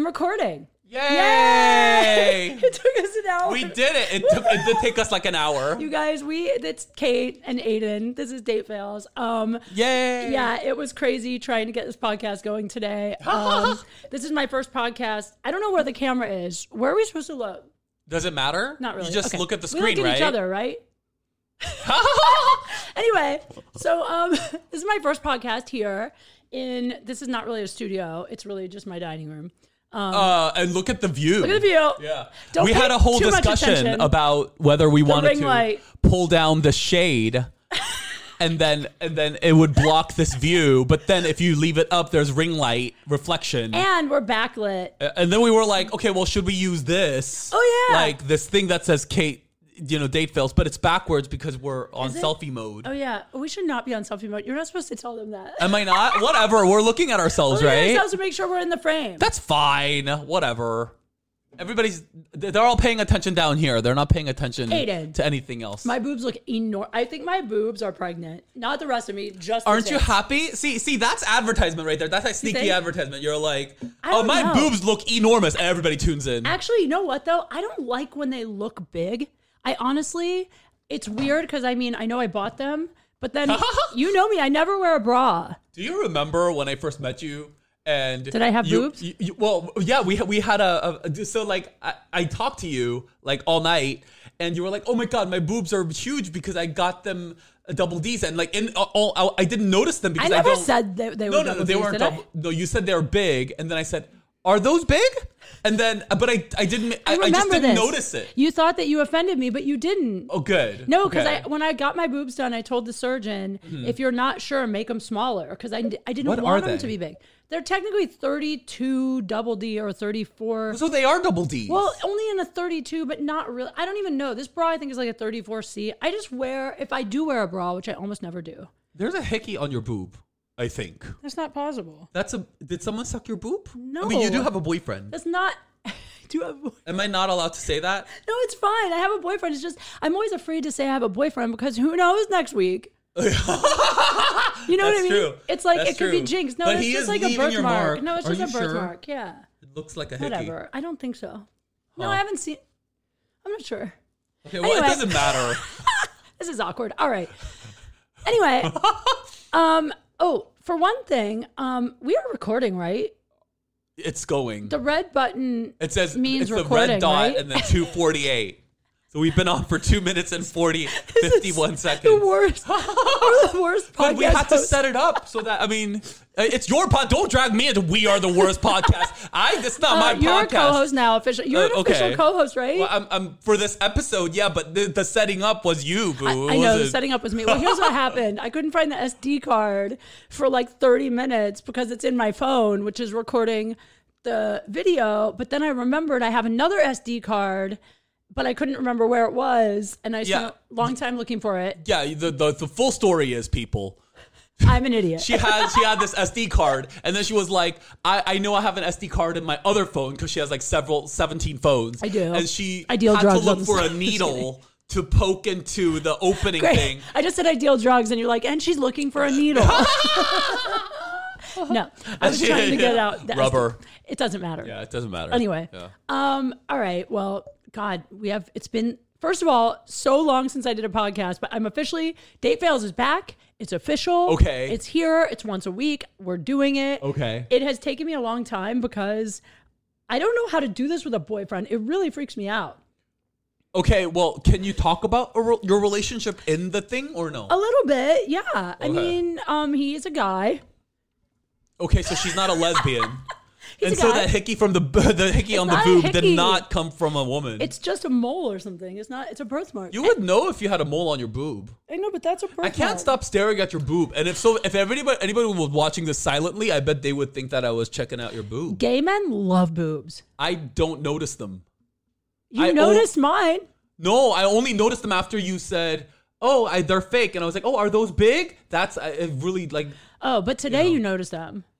and recording. Yay! It took us an hour. We did it. It did take us like an hour. You guys, it's Kate and Aiden. This is Date Fails. Yay! Yeah, it was crazy trying to get this podcast going today. This is my first podcast. I don't know where the camera is. Where are we supposed to look? Does it matter? Not really. You just Okay. look at the screen, we look at right? each other, right? Anyway, so this is my first podcast here. This is not really a studio. It's really just my dining room. And look at the view. Look at the view. Yeah. Don't We pay had a whole too much discussion attention. about whether we wanted ring to light. pull down the shade and then it would block this view. But then if you leave it up, there's ring light reflection. And we're backlit. And then we were like, okay, well, should we use this? Oh, yeah. Like this thing that says Kate, Date Fails, but it's backwards because we're on Is it? selfie mode. Oh, yeah. We should not be on selfie mode. You're not supposed to tell them that. Am I not? Whatever. We're looking at ourselves, Look at right? ourselves to make sure we're in the frame. That's fine. Whatever. They're all paying attention down here. They're not paying attention Aiden. to anything else. My boobs look enormous. I think my boobs are pregnant. Not the rest of me, just the Aren't you tits. happy? See, that's advertisement right there. That's like sneaky think? advertisement. You're like, I oh, don't my know. boobs look enormous, and everybody tunes in. Actually, you know what, though? I don't like when they look big. I honestly, it's weird because, I know I bought them, but then, you know me, I never wear a bra. Do you remember when I first met you? And did I have boobs? Well, yeah, we had so like I talked to you like all night, and you were like, "Oh my god, my boobs are huge because I got them double D's," and like I didn't notice them because I never don't, said they were double they Ds, weren't did I? double. No, you said they were big, and then I said, "Are those big?" And then, but I didn't. I just remember didn't this. notice it. You thought that you offended me, but you didn't. Oh, good. No, because Okay. when I got my boobs done, I told the surgeon, if you're not sure, make them smaller because I didn't What are want them they? to be big. They're technically 32 double D or 34. So they are double D's. Well, only in a 32, but not really. I don't even know. This bra I think is like a 34C. I just wear, if I do wear a bra, which I almost never do. There's a hickey on your boob, I think. That's not possible. Did someone suck your boob? No. I mean, you do have a boyfriend. That's not. Do you have? Am I not allowed to say that? No, it's fine. I have a boyfriend. It's just I'm always afraid to say I have a boyfriend because who knows next week. You know what I mean? True. It's like That's it could be true. jinxed. No, But it's he just is like a leaving your birthmark. mark. No, it's Are just a you sure? birthmark. Yeah. It looks like a hickey. Whatever. I don't think so. No, Huh. I haven't seen. I'm not sure. Okay, well, Anyway. it doesn't matter. This is awkward. All right. Anyway, for one thing, we are recording, right? It's going. The red button. It says means it's the recording, red dot right? and then 2:48. So we've been on for 2 minutes and 51 seconds. The worst. We're the worst podcast. But we had to hosts. set it up so that, I mean, it's your pod. Don't drag me into We Are the Worst podcast. That's not my You're podcast. a co-host now, official. You're an okay. official co-host, right? Well, I'm for this episode, yeah, but the setting up was you, boo. I It know, the wasn't- setting up was me. Well, here's what happened. I couldn't find the SD card for like 30 minutes because it's in my phone, which is recording the video. But then I remembered I have another SD card, but I couldn't remember where it was. And I spent a long time looking for it. Yeah, the full story is, people. I'm an idiot. She had this SD card, and then she was like, I know I have an SD card in my other phone because she has like 17 phones. I do. And she I deal had to drugs look on for the a side. needle to poke into the opening Great. thing. I just said I deal drugs, and you're like, and she's looking for a needle. No, I was trying to get out. The Rubber. It doesn't matter. Yeah, it doesn't matter. Anyway, Yeah. all right. Well, God, it's been, first of all, so long since I did a podcast, but I'm officially, Date Fails is back. It's official. Okay. It's here. It's once a week. We're doing it. Okay. It has taken me a long time because I don't know how to do this with a boyfriend. It really freaks me out. Okay, well, can you talk about your relationship in the thing or no? A little bit, yeah. I Okay. mean, he is a guy. Okay, so she's not a lesbian. He's And a so guy. that hickey from the hickey on the not a boob hickey. did not come from a woman. It's just a mole or something. It's not, it's a birthmark. You would know if you had a mole on your boob. I know, but that's a birthmark. I can't stop staring at your boob. And if anybody was watching this silently, I bet they would think that I was checking out your boob. Gay men love boobs. I don't notice them. You I noticed mine. No, I only noticed them after you said, "Oh, they're fake," and I was like, "Oh, are those big?" That's I really like. Oh, but today you noticed them.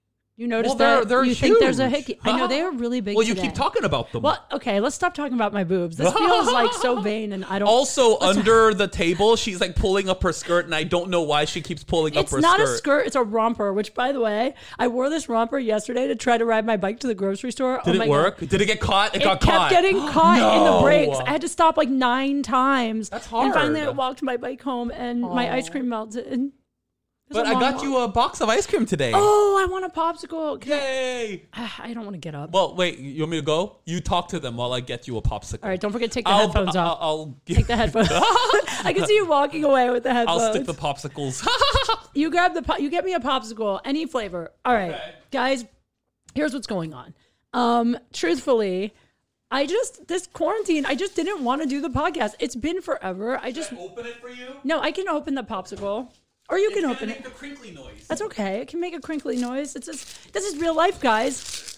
You noticed Well, that? they're You think there's a huge. hickey? I know they are really big. Well, you today. keep talking about them. Well, okay, let's stop talking about my boobs. This feels like so vain, and I don't. Also, under the table, she's like pulling up her skirt, and I don't know why she keeps pulling up her skirt. It's not a skirt; it's a romper. Which, by the way, I wore this romper yesterday to try to ride my bike to the grocery store. Did it work? Did it get caught? It got kept caught. getting caught in the No. brakes. I had to stop like 9 times. That's hard. And finally, I walked my bike home, and my ice cream melted. But I got you a box of ice cream today. Oh, I want a popsicle. Yay! I don't want to get up. Well, wait. You want me to go? You talk to them while I get you a popsicle. All right, don't forget to take the headphones off. I'll Take the headphones. I can see you walking away with the headphones. I'll stick the popsicles. You grab you get me a popsicle, any flavor. All right, guys, here's what's going on. Truthfully, this quarantine, I just didn't want to do the podcast. It's been forever. Open it for you. No, I can open the popsicle, or you can open Make it. the crinkly noise. That's okay. It can make a crinkly noise. This is real life, guys.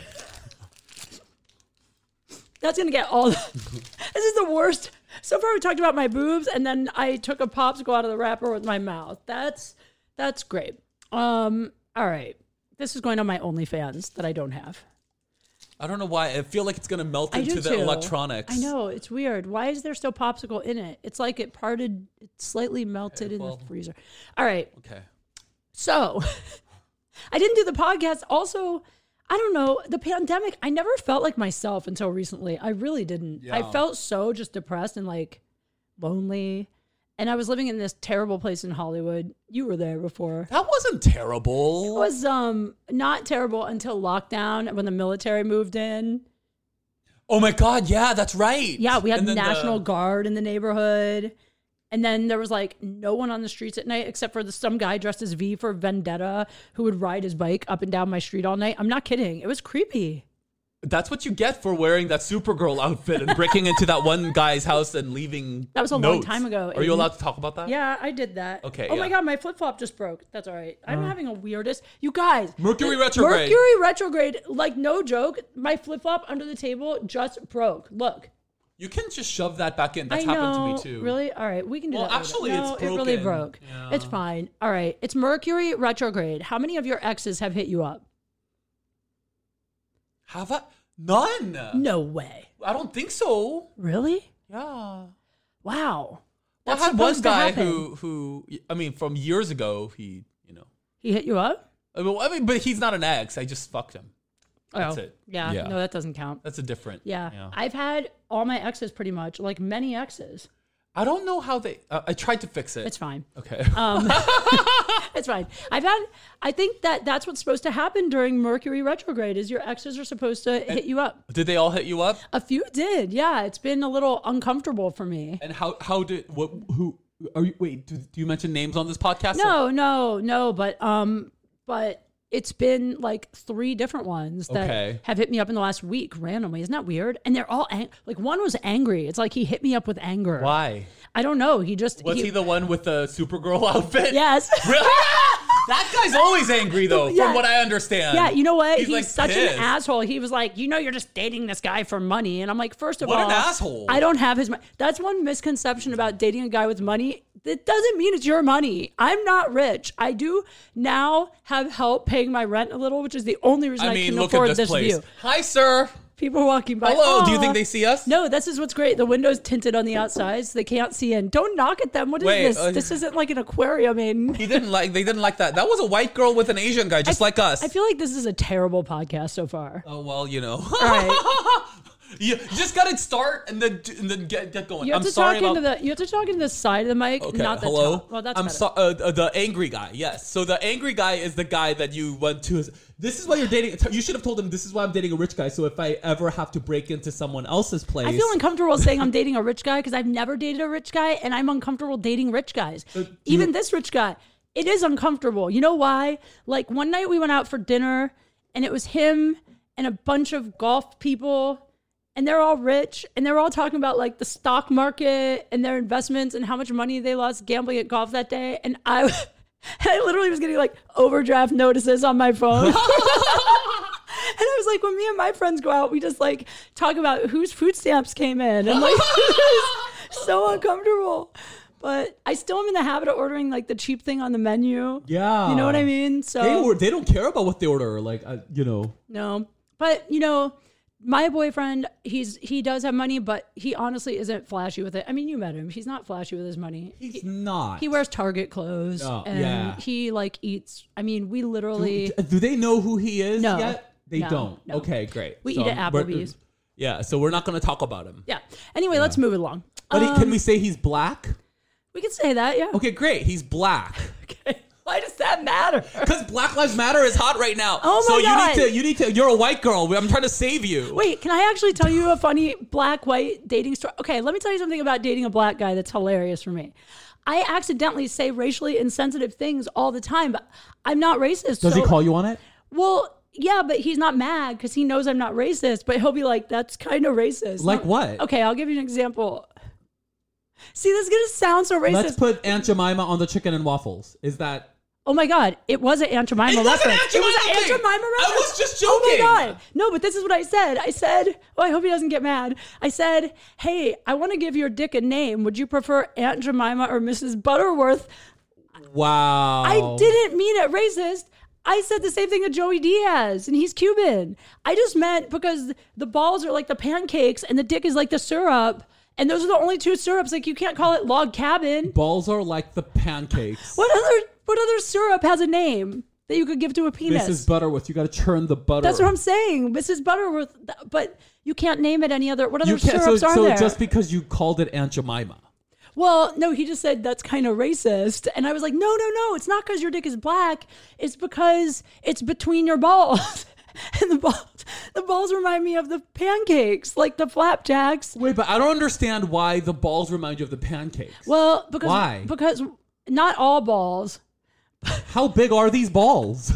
That's gonna get all. This is the worst. So far, we talked about my boobs, and then I took a popsicle out of the wrapper with my mouth. That's great. All right. This is going on my OnlyFans that I don't have. I don't know why. I feel like it's gonna melt I do into the too. electronics. I know, it's weird. Why is there still popsicle in it? It's like it slightly melted in the freezer. All right. Okay. So, I didn't do the podcast. Also, I don't know, the pandemic, I never felt like myself until recently. I really didn't. Yeah. I felt so just depressed and like lonely. And I was living in this terrible place in Hollywood. You were there before. That wasn't terrible. It was not terrible until lockdown when the military moved in. Oh my God! Yeah, that's right. Yeah, we had And then National Guard in the neighborhood. And then there was like no one on the streets at night except for some guy dressed as V for Vendetta who would ride his bike up and down my street all night. I'm not kidding. It was creepy. That's what you get for wearing that Supergirl outfit and breaking into that one guy's house and leaving. That was a long time ago. Are you allowed to talk about that? Yeah, I did that. Okay, Oh my yeah. God, my flip flop just broke. That's all right. I'm having a weirdest. You guys. Mercury retrograde. Mercury retrograde. Like no joke. My flip flop under the table just broke. Look. You can just shove that back in. That's I know. happened to me too. Really? All right, we can do Well, that. later. actually, no, it's it really broken. broke. Yeah. It's fine. All right, it's Mercury retrograde. How many of your exes have hit you up? Have I? None. No way. I don't think so. Really? Yeah. Wow. Well, That's I had one supposed to guy happen. who, I mean, from years ago, he, He hit you up? I mean, but he's not an ex. I just fucked him. That's it. Yeah. Yeah. No, that doesn't count. That's a different. Yeah. I've had all my exes pretty much, like many exes. I don't know how they. I tried to fix it. It's fine. Okay. It's fine. I think that's what's supposed to happen during Mercury retrograde is your exes are supposed to hit you up. Did they all hit you up? A few did. Yeah. It's been a little uncomfortable for me. And how did what who are you? Wait, do you mention names on this podcast? No, but it's been like 3 different ones that Okay. have hit me up in the last week randomly. Isn't that weird? And they're all like one was angry. It's like he hit me up with anger. Why? I don't know. He just Was he the one with the Supergirl outfit? Yes. Really? That guy's always angry though, Yeah. from what I understand. Yeah, you know what? He's, He's like, such pissed. an asshole. He was like, you're just dating this guy for money. And I'm like, first of What all, an asshole. I don't have his money. That's one misconception about dating a guy with money. That doesn't mean it's your money. I'm not rich. I do now have help paying my rent a little, which is the only reason I, I mean, can look afford at this place. view. Hi, sir. People walking by. Hello. Do you Aw. think they see us? No, this is what's great. The window's tinted on the outside, so they can't see in. Don't knock at them. What is Wait, this? This isn't like an aquarium. They didn't like that. That was a white girl with an Asian guy, just like us. I feel like this is a terrible podcast so far. Oh well, All right. You just gotta start and then get going. You have I'm to sorry talk about. into you have to talk into the side of the mic, Okay, not the hello. top. Well, that's I'm better. sorry. The angry guy. Yes. So the angry guy is the guy that you went to. This is why you're dating. You should have told him this is why I'm dating a rich guy. So if I ever have to break into someone else's place, I feel uncomfortable saying I'm dating a rich guy because I've never dated a rich guy, and I'm uncomfortable dating rich guys. Even this rich guy, it is uncomfortable. You know why? Like one night we went out for dinner, and it was him and a bunch of golf people. And they're all rich, and they're all talking about like the stock market and their investments and how much money they lost gambling at golf that day. And I literally was getting like overdraft notices on my phone. And I was like, when me and my friends go out, we just like talk about whose food stamps came in, and like it was so uncomfortable. But I still am in the habit of ordering like the cheap thing on the menu. Yeah. You know what I mean? So They don't care about what they order. Like, No. But, my boyfriend, he does have money, but he honestly isn't flashy with it. I mean, you met him. He's not flashy with his money. He's not. He wears Target clothes. Oh, and yeah. he like eats. I mean, we literally. Do they know who he is No. yet? They No. don't. No. Okay, great. We eat at Applebee's. Yeah, so we're not going to talk about him. Yeah. Anyway, let's move it along. But can we say he's black? We can say that, yeah. Okay, great. He's black. Okay. Why does that matter? Because Black Lives Matter is hot right now. Oh my God. So you need to. You're a white girl. I'm trying to save you. Wait, can I actually tell you a funny black-white dating story? Okay, let me tell you something about dating a black guy that's hilarious for me. I accidentally say racially insensitive things all the time, but I'm not racist. Does he call you on it? Well, yeah, but he's not mad because he knows I'm not racist, but he'll be like, that's kind of racist. Like what? Okay, I'll give you an example. See, this is going to sound so racist. Let's put Aunt Jemima on the chicken and waffles. Is that... Oh my God, it was an Aunt Jemima reference. It was an Aunt Jemima reference. I was just Oh joking. my God. No, but this is what I said. I said, I hope he doesn't get mad. I said, hey, I want to give your dick a name. Would you prefer Aunt Jemima or Mrs. Butterworth? Wow. I didn't mean it racist. I said the same thing to Joey Diaz, and he's Cuban. I just meant because the balls are like the pancakes and the dick is like the syrup. And those are the only two syrups. Like, you can't call it Log Cabin. Balls are like the pancakes. What other syrup has a name that you could give to a penis? Mrs. Butterworth. You got to churn the butter. That's what I'm saying. Mrs. Butterworth. But you can't name it any other. What other You can't, syrups are so there? just because you called it Aunt Jemima. Well, no, he just said that's kind of racist. And I was like, no. It's not because your dick is black. It's because it's between your balls. And the balls remind me of the pancakes, like the flapjacks. Wait, but I don't understand why the balls remind you of the pancakes. Well, because Why? Because not all balls. How big are these balls?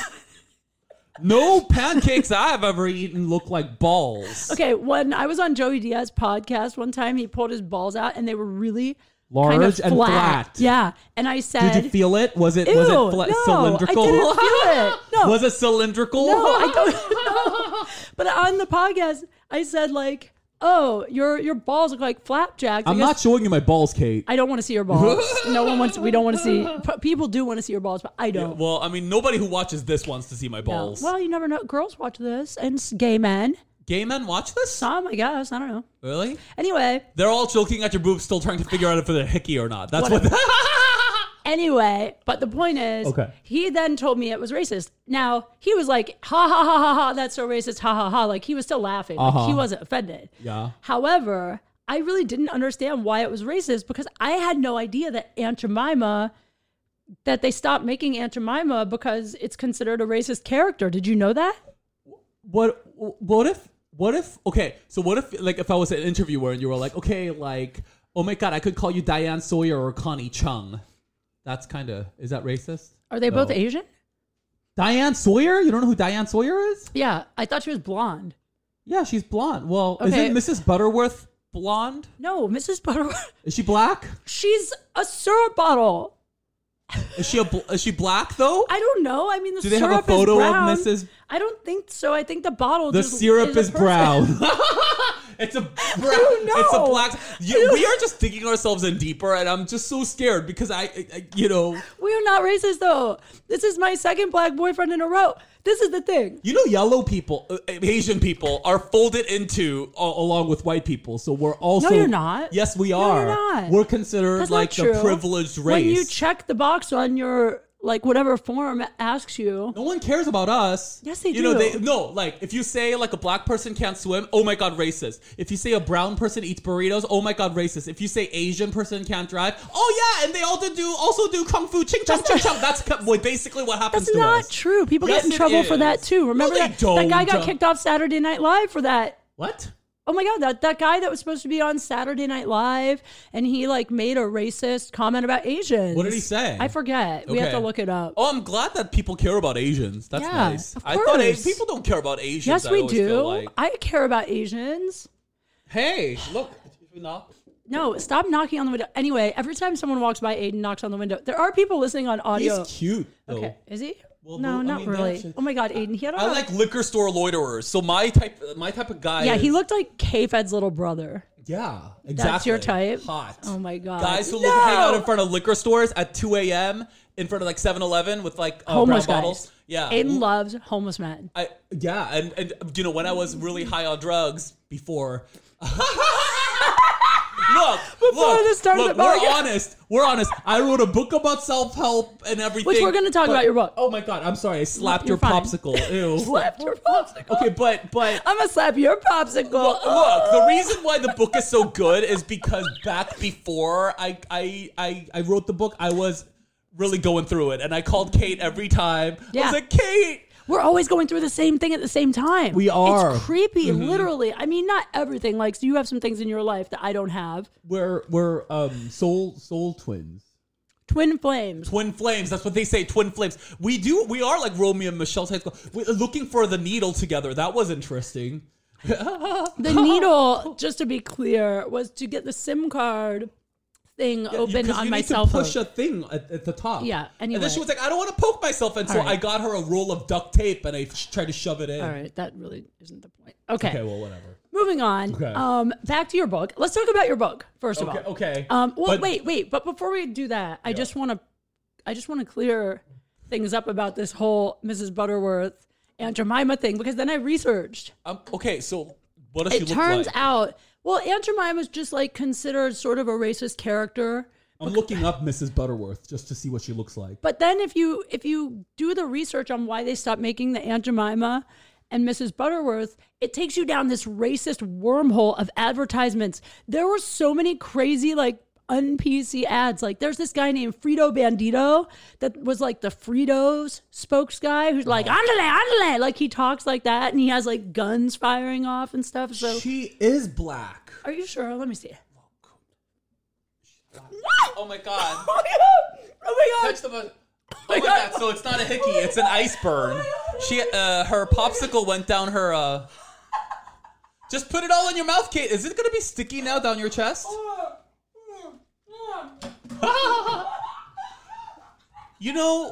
No pancakes I've ever eaten look like balls. Okay, when I was on Joey Diaz's podcast one time, he pulled his balls out and they were really Large kind of and flat. Yeah, and I said, Did you feel it? Was it Ew, cylindrical? I didn't feel it. No, Was it cylindrical? no, I don't know. But on the podcast, I said like, "Oh, your balls look like flapjacks." I'm not showing you my balls, Kate. I don't want to see your balls. No one wants. We don't want to see. People do want to see your balls, but I don't. Well, I mean, nobody who watches this wants to see my No. balls. Well, you never know. Girls watch this, and gay men. Gay men watch this? Some, I guess. I don't know. Really? Anyway. They're all joking at your boobs, still trying to figure out if they're hickey or not. That's Whatever. what. Anyway, but the point is, Okay. he then told me it was racist. Now, he was like, ha, ha, ha, ha, ha, that's so racist, ha, ha, ha. Like, he was still laughing. Like, he wasn't offended. Yeah. However, I really didn't understand why it was racist because I had no idea that Aunt Jemima, that they stopped making Aunt Jemima because it's considered a racist character. Did you know that? What if okay, so what if like if I was an interviewer and you were like, okay, like, oh my God, I could call you Diane Sawyer or Connie Chung. That's is that racist? Are they both Asian? Diane Sawyer? You don't know who Diane Sawyer is? Yeah, I thought she was blonde. Yeah, she's blonde. Well, Okay. isn't Mrs. Butterworth blonde? No, Mrs. Butterworth. Is she black? She's a syrup bottle. Is she black though? I don't know. I mean, the Do they syrup have a photo is of brown. Mrs. I don't think so. I think the bottle. The just syrup a is person. brown. It's a brown. don't know. It's a black. We are just digging ourselves in deeper, and I'm just so scared because I We are not racist though. This is my second black boyfriend in a row. This is the thing. yellow people, Asian people are folded into along with white people, so we're also. No, you're not. Yes, we No, are. you're not. We're considered That's like not the true. privileged race. When you check the box on your like whatever form it asks you. No one cares about us. Yes, they You know, do. like if you say like a black person can't swim, oh my God, racist. If you say a brown person eats burritos, oh my God, racist. If you say Asian person can't drive, oh yeah, and they also do kung fu, ching chong, ching chong. That's basically what happens That's to not us. true. People Yes, get in it trouble for that is. too. Remember No, they that guy don't. got kicked off Saturday Night Live for that. What? Oh my God, that guy that was supposed to be on Saturday Night Live and he like made a racist comment about Asians. What did he say? I forget. We have to Okay. look it up. Oh, I'm glad that people care about Asians. That's Yeah, nice. of I thought course. people don't care about Asians. Yes, I we always feel do. like. I care about Asians. Hey, look. Did you knock? No, stop knocking on the window. Anyway, every time someone walks by, Aiden knocks on the window. There are people listening on audio. He's cute, though. Okay, is he? Well, no, I not mean, really. that's- Oh my God, Aiden, he had I like liquor store loiterers. So my type of guy. Yeah, he is- looked like K-Fed's little brother. Yeah, exactly. That's your type? Hot. Oh my God. Guys who hang out in front of liquor stores at 2 a.m. in front of like 7-Eleven with like brown Homeless bottles. guys. Yeah. Aiden loves homeless men. And you know, when I was really high on drugs before. Look, we're honest. I wrote a book about self-help and everything. Which we're going to talk about your book. Oh my God, I'm sorry. I slapped your You're fine. popsicle. Ew. Slapped your popsicle. Okay, but I'm going to slap your popsicle. look, the reason why the book is so good is because back before I wrote the book, I was really going through it, and I called Kate every time. I Yeah. was like, Kate. We're always going through the same thing at the same time. We are. It's creepy, literally. I mean, not everything. Like, so you have some things in your life that I don't have. We're soul twins. Twin flames. Twin flames. That's what they say. Twin flames. We are like Romeo and Michelle's high school. We're looking for the needle together. That was interesting. The needle, just to be clear, was to get the SIM card thing open on my cell phone. Push a thing at the top. Yeah. Anyway. And then she was like, I don't want to poke myself. And so All right. I got her a roll of duct tape and I tried to shove it in. All right. That really isn't the point. Okay. Okay, well, whatever. Moving on. Okay. Back to your book. Let's talk about your book first of all. Okay. Wait. But before we do that, I just want to clear things up about this whole Mrs. Butterworth and Jemima thing because then I researched. Okay, so what does she It look turns like? out, well, Aunt Jemima's just like considered sort of a racist character. I'm looking up Mrs. Butterworth just to see what she looks like. But then if you do the research on why they stopped making the Aunt Jemima and Mrs. Butterworth, it takes you down this racist wormhole of advertisements. There were so many crazy like un-PC ads. Like there's this guy named Frito Bandito that was like the Fritos spokes guy who's like, andale, andale. Like he talks like that and he has like guns firing off and stuff. So She is black. are you sure? Let me see. Oh my God. Oh my God. Touch the button. Oh my God. So it's not a hickey, it's an ice burn. She her popsicle went down her Just put it all in your mouth, Kate. Is it gonna be sticky now down your chest? You know,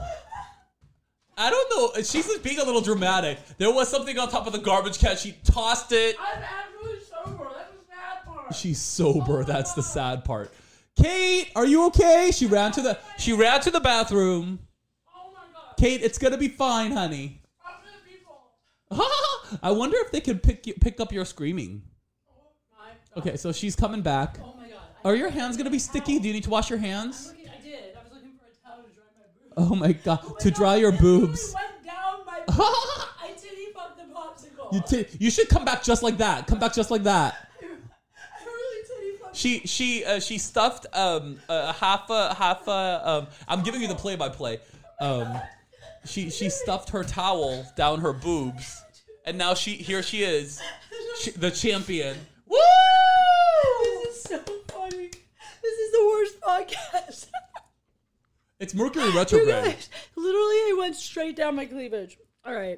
I don't know. She's just being a little dramatic. There was something on top of the garbage can. She tossed it. I'm actually sober. That's the sad part. She's sober. That's the sad part. Kate, are you okay? She ran to the bathroom. Oh my God. Kate, it's gonna be fine, honey. Talk to the people. I wonder if they could pick up your screaming. Oh my God. Okay, so she's coming back. Oh my God. Are your hands gonna be sticky? Do you need to wash your hands? I did. I was looking for a towel to dry my boobs. Oh my God, to dry your boobs. Went down my boobs. I titty fucked the popsicle. You should come back just like that. Come back just like that. I really titty fucked. She stuffed half a I'm giving you the play-by-play. She stuffed her towel down her boobs, and now here she is, the champion. Woo! This is so funny. This is the worst podcast. It's Mercury You retrograde. guys, literally, it went straight down my cleavage. All right.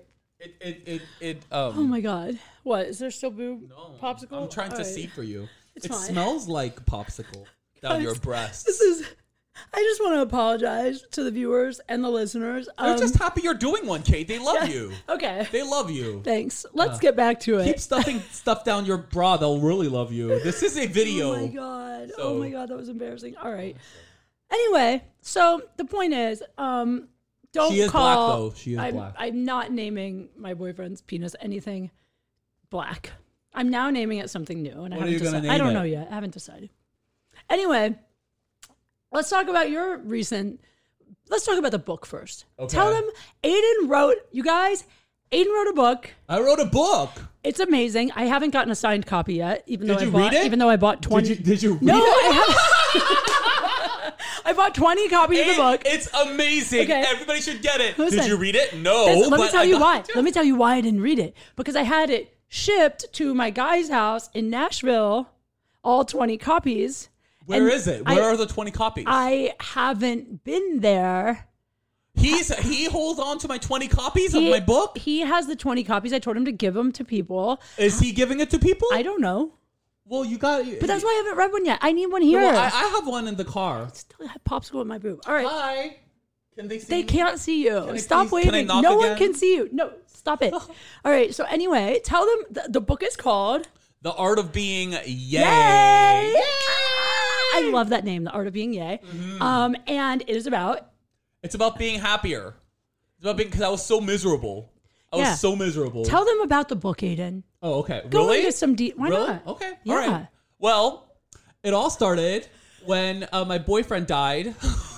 Oh Oh my God. What? Is there still boob popsicle? I'm trying to All right. see for you. It's It fine. smells like popsicle. Down your Guys, breasts. This is. I just want to apologize to the viewers and the listeners. They're just happy you're doing one, Kate. They love you. Okay. They love you. Thanks. Let's get back to it. Keep stuffing stuff down your bra. They'll really love you. This is a video. Oh my God. So- Oh my God. That was embarrassing. All right. Anyway, so the point is, don't She is call. black, though. She is I'm, black. I'm not naming my boyfriend's penis anything black. I'm now naming it something new, and I What are haven't you gonna decided. I name don't it? know yet. I haven't decided. Anyway, let's talk about your recent. Let's talk about the book first. Okay. Tell them Aiden wrote. You guys, Aiden wrote a book. I wrote a book. It's amazing. I haven't gotten a signed copy yet, even Did though you I bought. read it? Even though I bought 20. Did you read No, it? I haven't. I bought 20 copies of the book. It's amazing. Okay. Everybody should get it. Listen. Did you read it? No. Let me but tell I you got- why. Let me tell you why I didn't read it. Because I had it shipped to my guy's house in Nashville, all 20 copies. Where And is it? Where are the 20 copies? I haven't been there. He holds on to my 20 copies of my book? He has the 20 copies. I told him to give them to people. Is he giving it to people? I don't know. Well, you got. But that's why I haven't read one yet. I need one here. Well, I have one in the car. Still have popsicle in my boob. All right. Hi. Can they see They me? can't see you. I Stop please- can I waving. knock No one again? can see you. No, stop it. All right. So anyway, tell them the book is called The Art of Being Yay. Yay! I love that name, The Art of Being Yay. And it is about... It's about being happier. It's about being... Because I was so miserable. I was so miserable. Tell them about the book, Aiden. Oh, okay. Go Really? into some deep... Why Really? not? Okay. Yeah. All right. Well, it all started when my boyfriend died.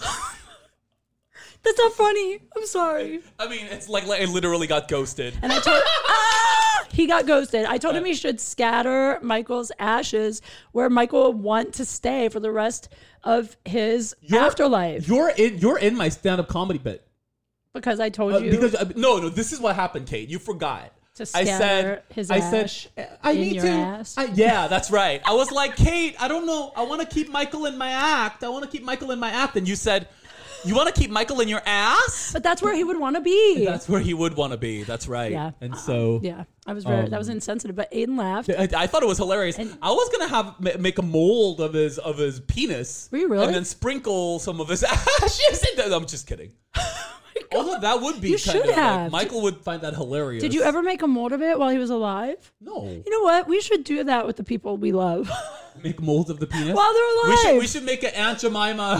That's not funny. I'm sorry. I mean, it's like I literally got ghosted. And I told... He got ghosted. I told him he should scatter Michael's ashes where Michael would want to stay for the rest of his afterlife. You're in my stand-up comedy bit. Because I told you Because no, this is what happened, Kate. You forgot. to scatter his ash I in need your to. ass. Yeah, that's right. I was like, Kate, I don't know. I want to keep Michael in my act. And you said, you want to keep Michael in your ass? But that's where he would want to be. That's where he would want to be. That's right. Yeah. And so, Yeah. I was very that was insensitive, but Aiden laughed. I thought it was hilarious. I was gonna make a mold of his penis. Were you really? And then sprinkle some of his ashes. I'm just kidding. Although that would be You kind should of have. like, Michael would find that hilarious. Did you ever make a mold of it while he was alive? no. You know what? We should do that with the people we love Make molds of the penis? while they're alive. We should make an Aunt Jemima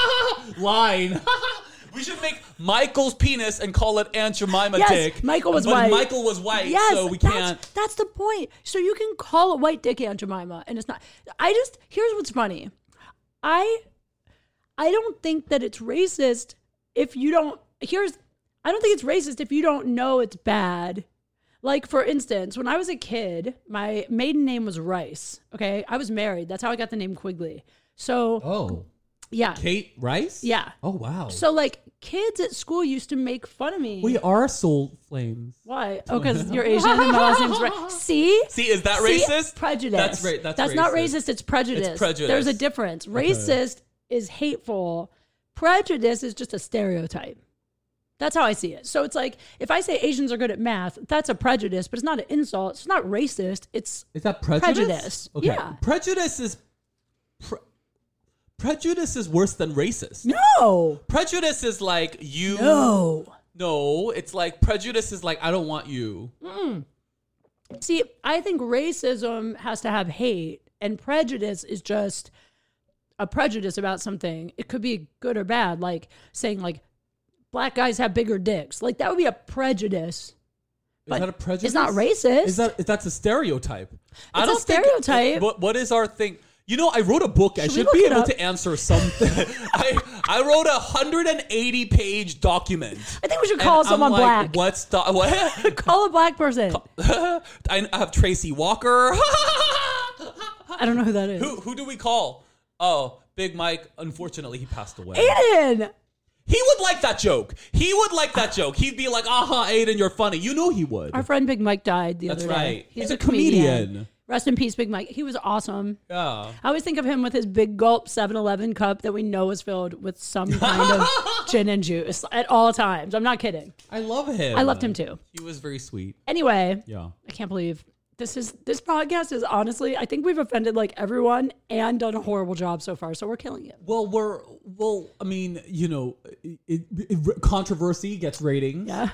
line. We should make Michael's penis and call it Aunt Jemima Yes, dick. Michael was but white. Michael was white, Yes, so we can't. That's the point. So you can call it white dick Aunt Jemima, and it's not. Here's what's funny. I don't think that it's racist if you don't. I don't think it's racist if you don't know it's bad. Like, for instance, when I was a kid, my maiden name was Rice. Okay, I was married. That's how I got the name Quigley. So, Oh. yeah, Kate Rice? yeah. Oh, wow. So, like, kids at school used to make fun of me. We are soul flames. Why? Oh, because you're Asian and my last name's Rice. See, Is that racist? Prejudice. That's right. That's not racist. It's prejudice. It's prejudice. There's a difference. Racist is hateful. Prejudice is just a stereotype. That's how I see it. So it's like, if I say Asians are good at math, that's a prejudice, but it's not an insult. It's not racist. It's Is that prejudice? prejudice. Okay. Yeah. Prejudice is worse than racist. No. Prejudice is like you. No. No, it's like prejudice is like I don't want you. See, I think racism has to have hate, and prejudice is just a prejudice about something. It could be good or bad, like saying like black guys have bigger dicks. Like that would be a prejudice. Is that a prejudice? It's not racist. That's a stereotype? I a stereotype. What is our thing? You know, I wrote a book. I Should we should look be it able up? to answer something. I wrote a 180-page document. I think we should call And someone I'm like, black. What? Call a black person. I have Tracy Walker. I don't know who that is. Who do we call? Oh, Big Mike. Unfortunately, he passed away. Aiden. He would like that joke. He'd be like, aha, Aiden, you're funny. You know he would. Our friend Big Mike died the That's other day. right. He's And a comedian. comedian. Rest in peace, Big Mike. He was awesome. Yeah. I always think of him with his big gulp 7-Eleven cup that we know is filled with some kind of gin and juice at all times. I'm not kidding. I love him. I loved him too. He was very sweet. Anyway, Yeah. I can't believe this podcast is honestly, I think we've offended like everyone and done a horrible job so far. So we're killing it. Well, I mean, you know, controversy gets ratings. Yeah.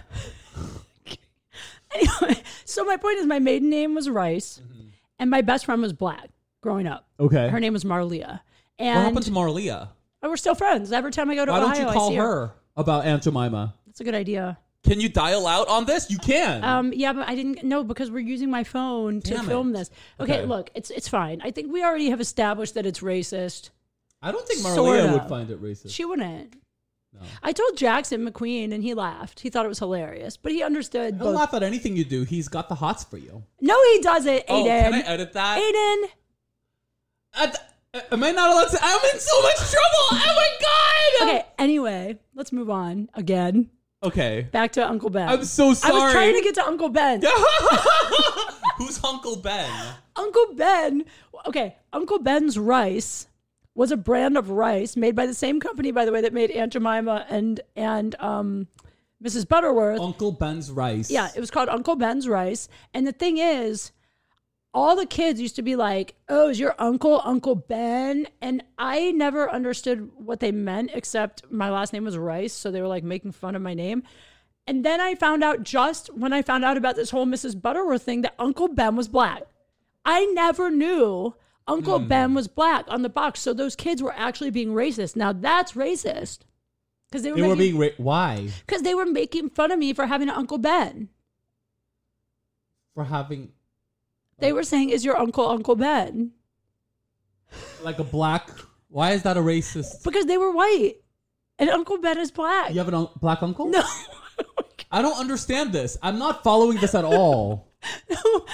Anyway, so my point is my maiden name was Rice and my best friend was black growing up. Okay. Her name was Marlia. And What happened to Marlia? we're still friends. Every time I go to Why Ohio, don't you I call see her about Aunt Jemima? That's a good idea. Can you dial out on this? You can. Yeah, but I didn't know because we're using my phone to Damn film it. this. Okay, Okay. look, it's fine. I think we already have established that it's racist. I don't think Marlia sorta. would find it racist. She wouldn't. No. I told Jackson McQueen and he laughed. He thought it was hilarious, but he understood. He'll both. laugh at anything you do. He's got the hots for you. No, he doesn't, Oh, Aiden. can I edit that? Aiden. Am I not allowed to? I'm in so much trouble. Oh my god. Okay, anyway, let's move on again. Okay. Back to Uncle Ben. I'm so sorry. I was trying to get to Uncle Ben. Who's Uncle Ben? Uncle Ben. Okay, Uncle Ben's rice was a brand of rice made by the same company, by the way, that made Aunt Jemima and Mrs. Butterworth. Uncle Ben's rice. Yeah, it was called Uncle Ben's rice. And the thing is, all the kids used to be like, "Oh, is your uncle Uncle Ben?" And I never understood what they meant, except my last name was Rice, so they were like making fun of my name. And then I found out just when I found out about this whole Mrs. Butterworth thing that Uncle Ben was black. I never knew Uncle Ben was black on the box. So those kids were actually being racist. Now that's racist. Because They were being why? Because they were making fun of me for having an Uncle Ben. For having They were saying, "Is your uncle Uncle Ben?" like a black. Why is that a racist? Because they were white, and Uncle Ben is black. You have a black uncle? No. I don't understand this. I'm not following this at all. No.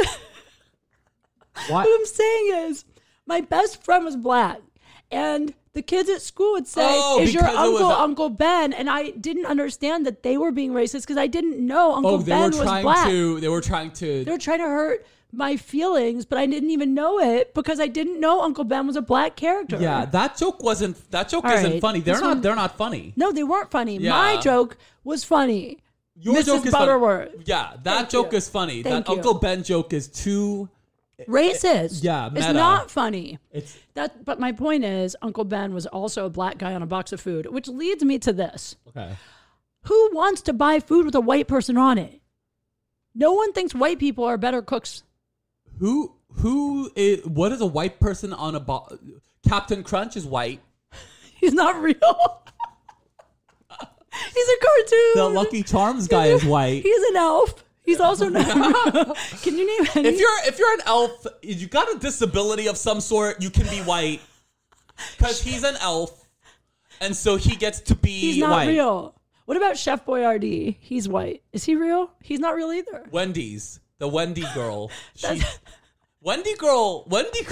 Why? What I'm saying is, my best friend was black, and the kids at school would say, "Is your because it was uncle a- Uncle Ben?" And I didn't understand that they were being racist because I didn't know Uncle They Ben were was trying black. to. They were trying They to. were trying to hurt my feelings, but I didn't even know it because I didn't know Uncle Ben was a black character. Yeah, that joke wasn't. That joke All isn't right, funny. this one- They're not funny. No, they weren't funny. Yeah. My joke was funny. Your Mrs. joke is Butterworth. funny. Yeah, that Thank joke you. is funny. Thank that you. Uncle Ben joke is too. Racist. Yeah, It's meta. not funny. It's But my point is, Uncle Ben was also a black guy on a box of food, which leads me to this. okay. Who wants to buy food with a white person on it? No one thinks white people are better cooks. Who is? What is a white person on a box? Captain Crunch is white. He's not real. He's a cartoon. The Lucky Charms guy is white. He's an elf. He's also not real. Can you name any? If you're an elf, you got a disability of some sort, you can be white. Because he's an elf, and so he gets to be He's not white. real. What about Chef Boyardee? He's white. Is he real? He's not real either. Wendy's, the Wendy girl. Wendy girl.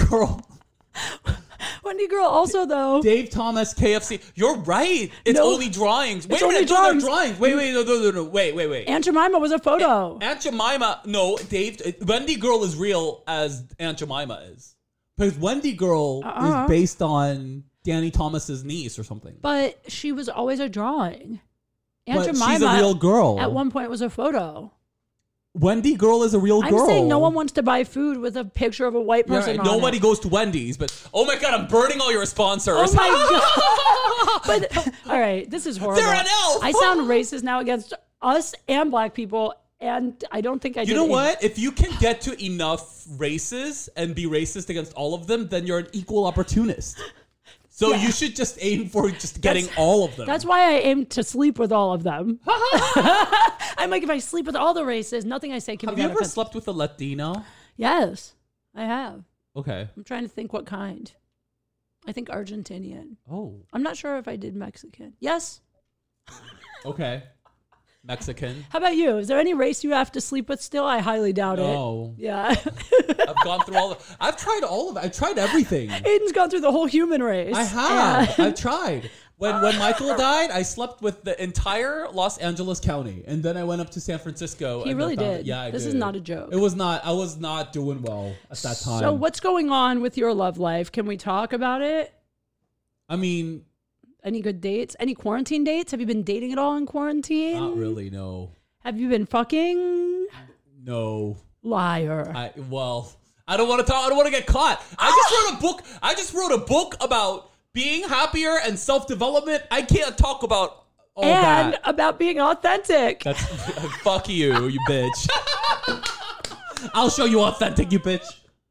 Wendy Girl also, though. Dave Thomas, KFC. You're right. It's No. only drawings. Wait It's a only minute. No, they're drawings. drawings. Wait. No. Wait. Aunt Jemima was a photo. Aunt Jemima. No, Dave. Wendy girl is real as Aunt Jemima is. because Wendy Girl is based on Danny Thomas's niece or something. But she was always a drawing. Aunt But Jemima she's a real girl. at one point was a photo. Wendy Girl is a real girl. I'm saying no one wants to buy food with a picture of a white Yeah, person on nobody it. goes to Wendy's, but oh my god, I'm burning all your sponsors. Oh my god! But all right, this is horrible. They're an elf. I sound racist now against us and black people, and I don't think I. You know what? If you can get to enough races and be racist against all of them, then you're an equal opportunist. So you should just aim for just getting all of them. That's why I aim to sleep with all of them. I'm like, if I sleep with all the races, nothing I say can Have be you that ever offensive. slept with a Latino? Yes, I have. Okay. I'm trying to think what kind. I think Argentinian. Oh. I'm not sure if I did Mexican. Yes. Okay. Mexican. How about you? Is there any race you have to sleep with still? I highly doubt No. it. Yeah. I've gone through all of I've tried all of it. I've tried everything. Aiden's gone through the whole human race. I have. Yeah. I've tried. When Michael died, I slept with the entire Los Angeles County, and then I went up to San Francisco. He and really I found did. it. Yeah, I This did. is not a joke. It was not. I was not doing well at that time. So what's going on with your love life? Can we talk about it? I mean, Any good dates? Any quarantine dates? Have you been dating at all in quarantine? not really. No. Have you been fucking? No. Liar. I don't want to talk. I don't want to get caught. I just wrote a book about being happier and self-development. I can't talk about all and that. about being authentic. That's. Fuck you, you bitch. I'll show you authentic, you bitch.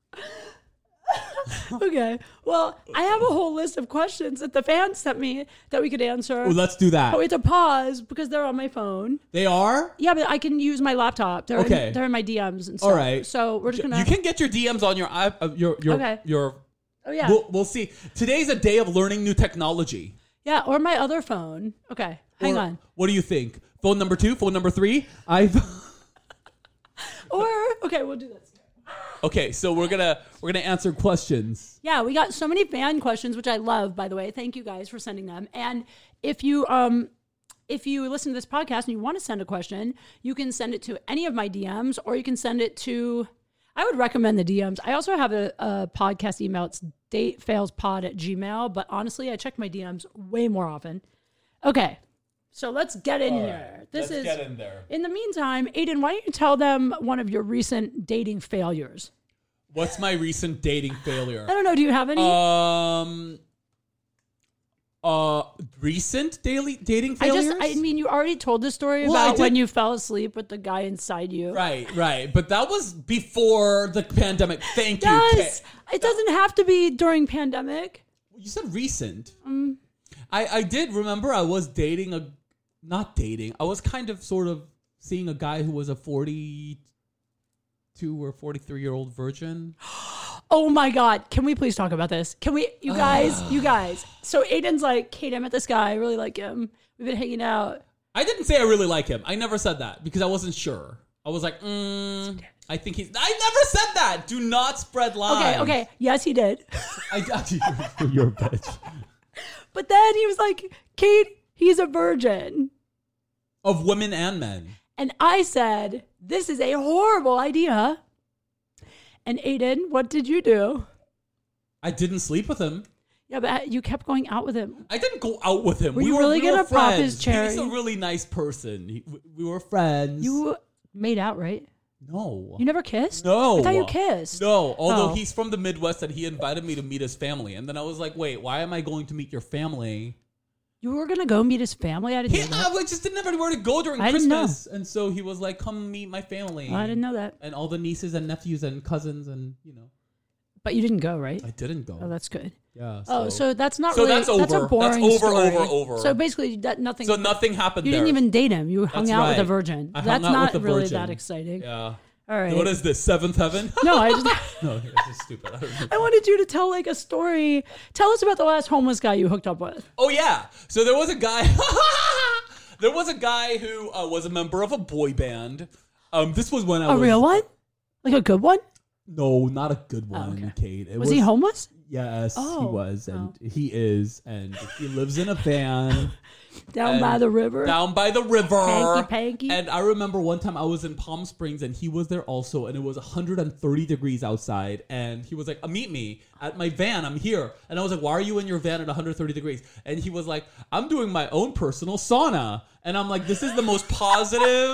Okay. Well, I have a whole list of questions that the fans sent me that we could answer. Well, let's do that. But we have to pause because they're on my phone. They are. Yeah, but I can use my laptop. They're Okay. they're in my DMs and stuff. All right. So we're just gonna. You can get your DMs on your Okay. your. Oh yeah. We'll see. Today's a day of learning new technology. Yeah, or my other phone. Okay. Hang Or- on. What do you think? Phone number 2, phone number 3. Or okay, we'll do this. Okay, so we're gonna answer questions. Yeah, we got so many fan questions, which I love, by the way. Thank you guys for sending them. And if you listen to this podcast and you want to send a question, you can send it to any of my DMs, or you can send it to, I would recommend the DMs. I also have a podcast email. It's datefailspod@gmail.com, but honestly, I check my DMs way more often. Okay, so let's get in here. Let's get in there. In the meantime, Aiden, why don't you tell them one of your recent dating failures? What's my recent dating failure? I don't know. Do you have any? Recent dating failures? I mean, you already told the story Well, I about did- when you fell asleep with the guy inside you. Right. But that was before the pandemic. Thank you. Yes. Kay. It doesn't have to be during pandemic. You said recent. I did remember I was not dating. I was kind of sort of seeing a guy who was a 42 or 43-year-old virgin. Oh my God. Can we please talk about this? Can we, you guys. So Aiden's like, Kate, I met this guy. I really like him. We've been hanging out. I didn't say I really like him. I never said that because I wasn't sure. I was like, I think I never said that. Do not spread lies. Okay. Yes, he did. You're a bitch. But then he was like, Kate, he's a virgin. Of women and men. And I said, this is a horrible idea. And Aiden, what did you do? I didn't sleep with him. Yeah, but you kept going out with him. I didn't go out with him. Were you really gonna pop his cherry? He's a really nice person. We were friends. You made out, right? No. You never kissed? No. I thought you kissed. No, although Oh. he's from the Midwest and he invited me to meet his family. And then I was like, wait, why am I going to meet your family? You were going to go meet his family? I didn't know that. I just didn't have anywhere to go during I didn't Christmas. And so he was like, come meet my family. I didn't know that. And all the nieces and nephews and cousins and, But you didn't go, right? I didn't go. Oh, that's good. Yeah. So that's not So really... that's over. That's a boring That's over, story. over. So basically, nothing... So nothing happened You there. didn't even date him. You hung That's out with a right. virgin. I hung That's out not with a really virgin. that exciting. Yeah. All right. What is this, Seventh Heaven? No, I just... No, it's just stupid. I don't know. I wanted you to tell like a story. Tell us about the last homeless guy you hooked up with. Oh yeah. So there was a guy. There was a guy who was a member of a boy band. This was when I A was real one? Like a good one? No, not a good one, okay. Kate. It Was he homeless? Yes, he Oh. was, and he is, and he lives in a van Down by the river? down by the river. Hanky-panky? And I remember one time I was in Palm Springs, and he was there also, and it was 130 degrees outside, and he was like, "Meet me at my van. I'm here." And I was like, "Why are you in your van at 130 degrees?" And he was like, "I'm doing my own personal sauna." And I'm like, "This is the most positive."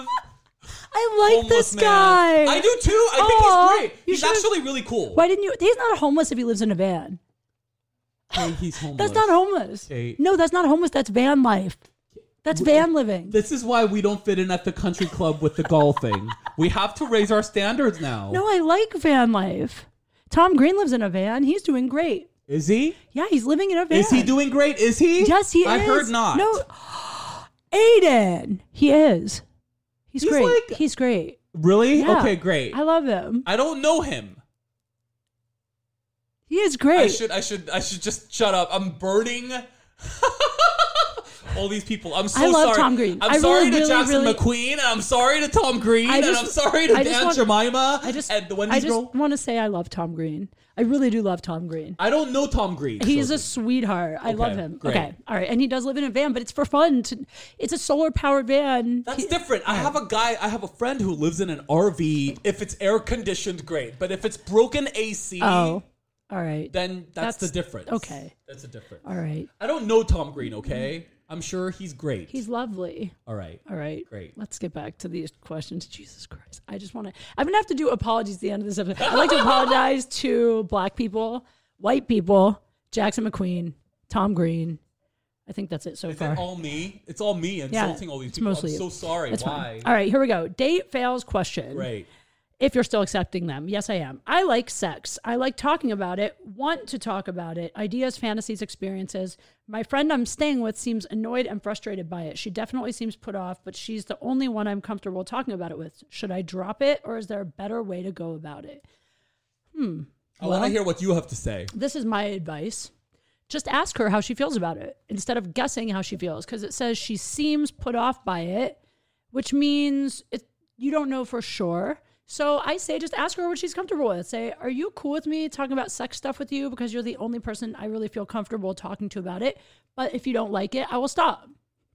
I like homeless this man. guy. I do too. I Aw, think he's great. you He's should've- actually really cool. Why didn't you? He's not homeless if he lives in a van. Hey, he's homeless. That's not homeless. Kate. No, that's not homeless. That's van life. That's van living. This is why we don't fit in at the country club with the golfing. We have to raise our standards now. No, I like van life. Tom Green lives in a van. He's doing great. Is he? Yeah, he's living in a van. Is he doing great? Is he? Yes, he is. I heard not. No, Aiden. He is. He's great. like- He's great. Really? Yeah. Okay, great. I love him. I don't know him. He is great. I should just shut up. I'm burning all these people. I'm so I love sorry. Tom Green. I'm I sorry really, to Jackson really- McQueen, and I'm sorry to Tom Green, I and just- I'm sorry to I just Aunt want- Jemima I just and the Wendy's girl. want to say I love Tom Green. I really do love Tom Green. I don't know Tom Green. He's so- a sweetheart. I love him. great. Okay. All right. And he does live in a van, but it's for fun. It's a solar powered van. That's different. I have a friend who lives in an RV. If it's air conditioned, great. But if it's broken AC, Oh. All right. then that's the difference. Okay. That's the difference. All right. I don't know Tom Green, okay? I'm sure he's great. He's lovely. all right. All right. Great. Let's get back to these questions. Jesus Christ. I just want to, I'm going to have to do apologies at the end of this episode. I'd like to apologize to black people, white people, Jackson McQueen, Tom Green. I think that's it so Is far. it all me? It's all me insulting all these it's people. mostly I'm so you. sorry. It's Why? fine. All right, here we go. Date fails question. Great. If you're still accepting them. Yes, I am. I like sex. I like talking about it, want to talk about it, ideas, fantasies, experiences. My friend I'm staying with seems annoyed and frustrated by it. She definitely seems put off, but she's the only one I'm comfortable talking about it with. Should I drop it, or is there a better way to go about it? I want to hear what you have to say. This is my advice. Just ask her how she feels about it instead of guessing how she feels, because it says she seems put off by it, which means you don't know for sure. So I say just ask her what she's comfortable with. Say, are you cool with me talking about sex stuff with you, because you're the only person I really feel comfortable talking to about it. But if you don't like it, I will stop.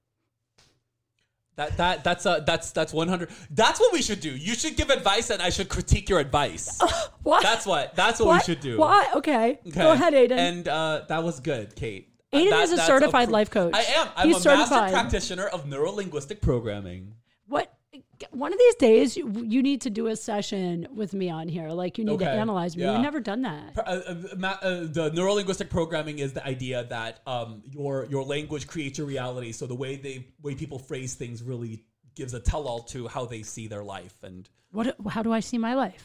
That's 100. That's what we should do. You should give advice, and I should critique your advice. What? That's what we What? should do. Why? Okay. Okay. Go ahead, Aiden. And that was good, Kate. Aiden is a That's certified appro- life coach. I am. I'm He's a certified. master practitioner of neuro-linguistic programming. What? one of these days you need to do a session with me on here. Like you need to Okay, analyze me. yeah. We've never done that. The neurolinguistic programming is the idea that your language creates your reality. So the way people phrase things really gives a tell-all to how they see their life. And How do I see my life?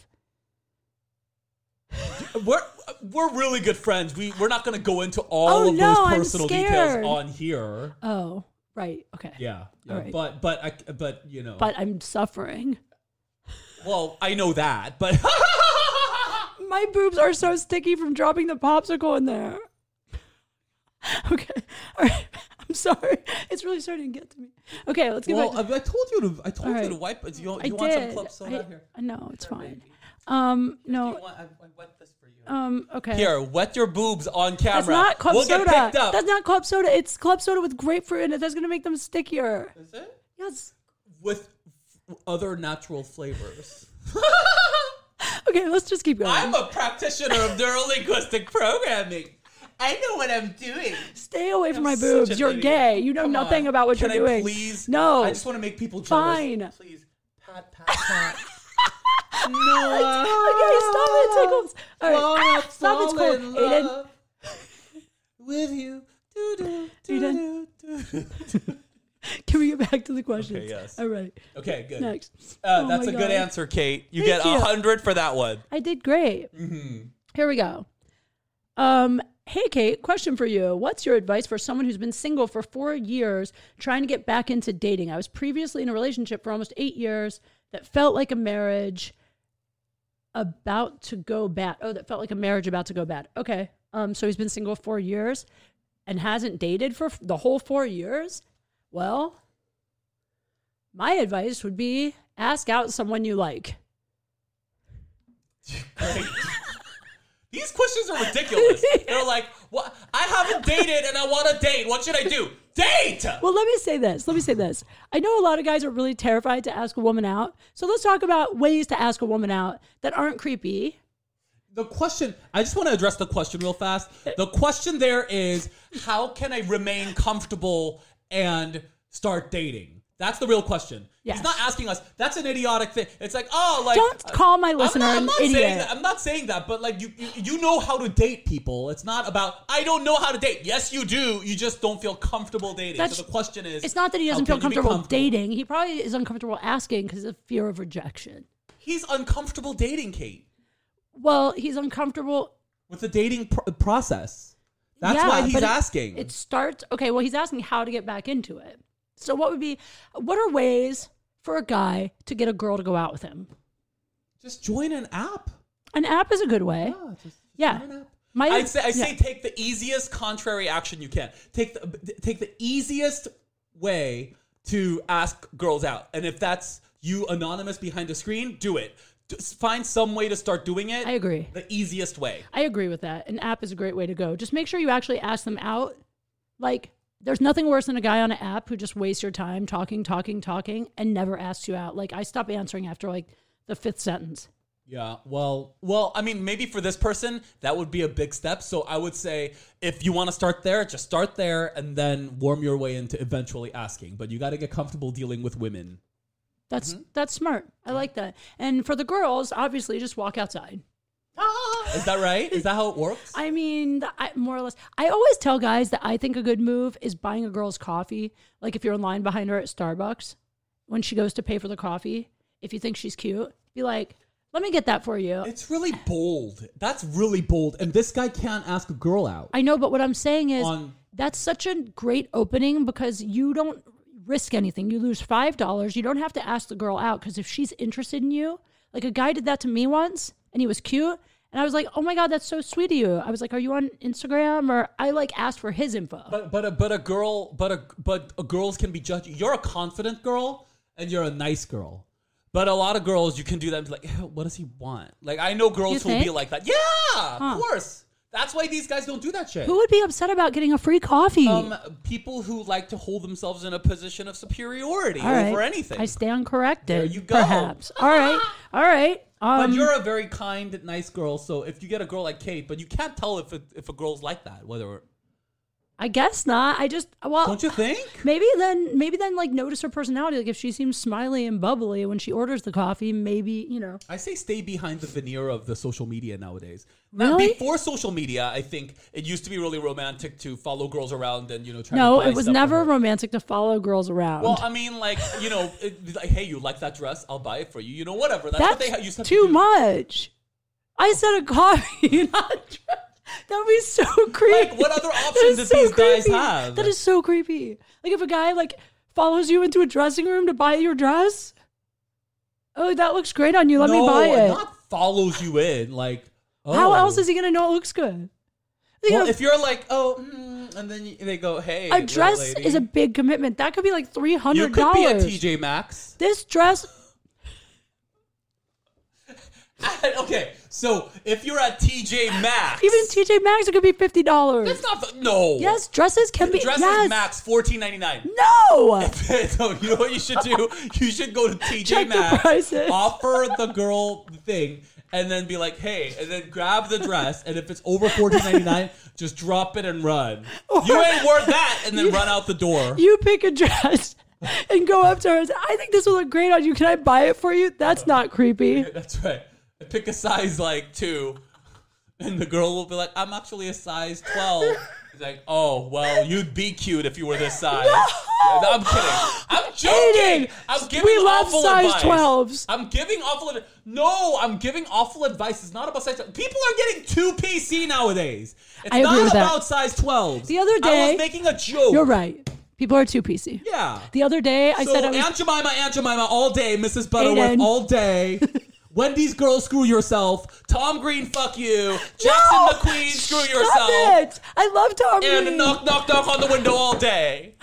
we're really good friends. We're not going to go into all of those personal details on here. Oh, right. Okay. Yeah. All right. But But I'm suffering. Well, I know that, but My boobs are so sticky from dropping the popsicle in there. Okay. All right. I'm sorry. It's really starting to get to me. Okay, let's get back to I told you to right. wipe it. You I want some did. club soda here? No, it's fine. Baby. No. I wet this for you. Okay. Here, wet your boobs on camera. That's not club we'll soda. get picked up. That's not club soda. It's club soda with grapefruit in it. That's gonna make them stickier. Is it? Yes. With other natural flavors. Okay, let's just keep going. I'm a practitioner of neurolinguistic programming. I know what I'm doing. Stay away from my such boobs. an You're idiot. gay. You know Come nothing on. about what Can you're doing. Please? No. I just want to make people jealous. Fine. Please. Pat, pat, pat. Okay, stop it. It tickles. All right. Stop. It's cold. Aiden. With you. Are you done? Can we get back to the questions? Okay, yes. All right. Okay, good. Next. That's my a good God. answer, Kate. You Thank get you. 100 for that one. I did great. Here we go. Hey, Kate, question for you. What's your advice for someone who's been single for 4 years trying to get back into dating? I was previously in a relationship for almost 8 years that felt like a marriage about to go bad. Oh, that felt like a marriage about to go bad. Okay. So he's been single 4 years and hasn't dated for the whole 4 years? Well, my advice would be ask out someone you like. Great. These questions are ridiculous. They're like, "What? I haven't dated and I want to date. What should I do? Date!" Well, let me say this. I know a lot of guys are really terrified to ask a woman out. So let's talk about ways to ask a woman out that aren't creepy. The question, I just want to address the question real fast. The question there is, how can I remain comfortable and start dating? That's the real question. Yes. He's not asking us. That's an idiotic thing. It's like, oh, like, Don't call my listener I'm not an saying idiot. that. I'm not saying that, but like you know how to date people. It's not about I don't know how to date. Yes, you do. You just don't feel comfortable dating. So the question is, It's not that he doesn't how feel can you be comfortable dating. He probably is uncomfortable asking because of fear of rejection. He's uncomfortable dating, Kate, Well, he's uncomfortable. with the dating process. That's Yeah, why he's but asking. It starts, okay, well, he's asking how to get back into it. So what are ways for a guy to get a girl to go out with him? Just join an app. An app is a good way. Yeah. Join an app. I say take the easiest contrary action you can. Take the easiest way to ask girls out. And if that's you anonymous behind a screen, do it. Just find some way to start doing it. I agree. The easiest way. I agree with that. An app is a great way to go. Just make sure you actually ask them out. Like, there's nothing worse than a guy on an app who just wastes your time talking, and never asks you out. Like, I stop answering after like the 5th sentence. Yeah, well, I mean, maybe for this person, that would be a big step. So I would say if you want to start there, just start there and then warm your way into eventually asking. But you got to get comfortable dealing with women. That's smart. I like that. And for the girls, obviously, just walk outside. Is that right? Is that how it works? I mean, more or less. I always tell guys that I think a good move is buying a girl's coffee. Like if you're in line behind her at Starbucks, when she goes to pay for the coffee, if you think she's cute, be like, let me get that for you. It's really bold. That's really bold. And this guy can't ask a girl out. I know, but what I'm saying is that's such a great opening because you don't risk anything. You lose $5. You don't have to ask the girl out because if she's interested in you, like a guy did that to me once and he was cute. And I was like, oh my God, that's so sweet of you. I was like, are you on Instagram? Or I like asked for his info. But girls can be judged. You're a confident girl and you're a nice girl. But a lot of girls, you can do that and be like, what does he want? Like, I know girls who will be like that. Yeah, of course. That's why these guys don't do that shit. Who would be upset about getting a free coffee? People who like to hold themselves in a position of superiority All right. over anything. I stand corrected. There you go. Perhaps. All right. But you're a very kind, nice girl. So if you get a girl like Kate, but you can't tell if a girl's like that, whether I guess not. Don't you think? Maybe then like notice her personality. Like if she seems smiley and bubbly when she orders the coffee, maybe, I say stay behind the veneer of the social media nowadays. Really? Now, before social media, I think it used to be really romantic to follow girls around and, try No, to buy it was stuff for never her. romantic to follow girls around. Well, I mean, like, like, hey, you like that dress? I'll buy it for you. Whatever. That's what they used to have too to do. much. I said a coffee, not a dress. That would be so creepy. Like, what other That options is did these guys creepy. have? That is so creepy. Like if a guy like follows you into a dressing room to buy your dress. Oh, that looks great on you. Let me buy it. Not follows you in. Like, How else is he gonna know it looks good? Well, if you're like, and then they go, hey, a dress lady. is a big commitment. That could be like $300. You could be at TJ Maxx. This dress. Okay, so if you're at TJ Maxx, Even TJ Maxx, it could be $50. that's not no. Yes, dresses can be. Dresses yes. max $14.99. No. So you know what you should do? You should go to TJ Check the Maxx, prices. offer the girl the thing, and then be like, hey, and then grab the dress, and if it's over $14.99, just drop it and run. You ain't worth that, and then run out the door. You pick a dress and go up to her and say, I think this will look great on you. Can I buy it for you? That's not creepy. That's right. Pick a size like 2, and the girl will be like, I'm actually a size 12. He's like, oh, well, you'd be cute if you were this size. No, I'm kidding. I'm joking. Aiden, I'm giving we love awful size advice. 12s. I'm giving awful advice. No, I'm giving awful advice. It's not about size 12. People are getting too PC nowadays. It's I agree not with that. about size 12s. The other I day- was making a joke. You're right. People are too PC. Yeah. The other day, I So said I was. Aunt Jemima all day, Mrs. Butterworth Aiden. all day. Wendy's girl, screw yourself. Tom Green, fuck you. Jackson No! McQueen, screw Stop yourself. it! I love Tom And Green. knock, knock, knock on the window all day.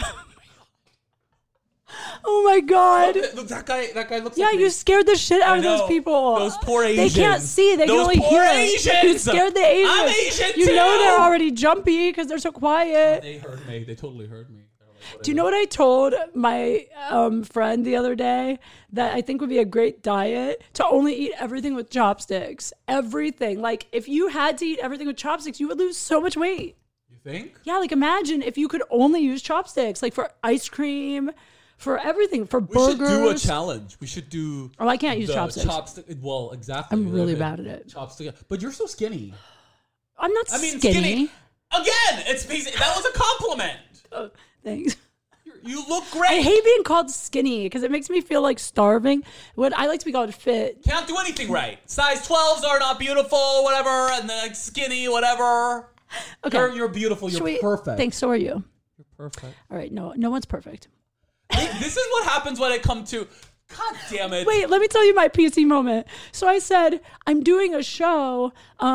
Oh my god. Look, that guy looks Yeah, like me. you scared the shit out I of those know. people. Those poor They Asians. can't see. They can Those only poor hear. Asians. You scared the Asians. I'm Asian You know too. they're already jumpy because they're so quiet. They heard me. They totally heard me. Do you know what I told my friend the other day that I think would be a great diet? To only eat everything with chopsticks. Everything. Like, if you had to eat everything with chopsticks, you would lose so much weight. You think? Yeah, like imagine if you could only use chopsticks, like for ice cream, for everything, for We burgers. should do a challenge. We should do. Oh, I can't use the chopsticks. Chopstick. Well, exactly. I'm really bad at it. Chopstick. But you're so skinny. I'm not I mean, skinny. Again, that was a compliment. Thanks. You look great. I hate being called skinny because it makes me feel like starving. When I like to be called fit. Can't do anything right. Size 12s are not beautiful, whatever, and then like skinny, whatever. Okay. You're beautiful. Should You're we- perfect. Thanks. So are you. You're perfect. All right. No one's perfect. This is what happens when it comes to. God damn it. Wait, let me tell you my PC moment. So I said, I'm doing a show.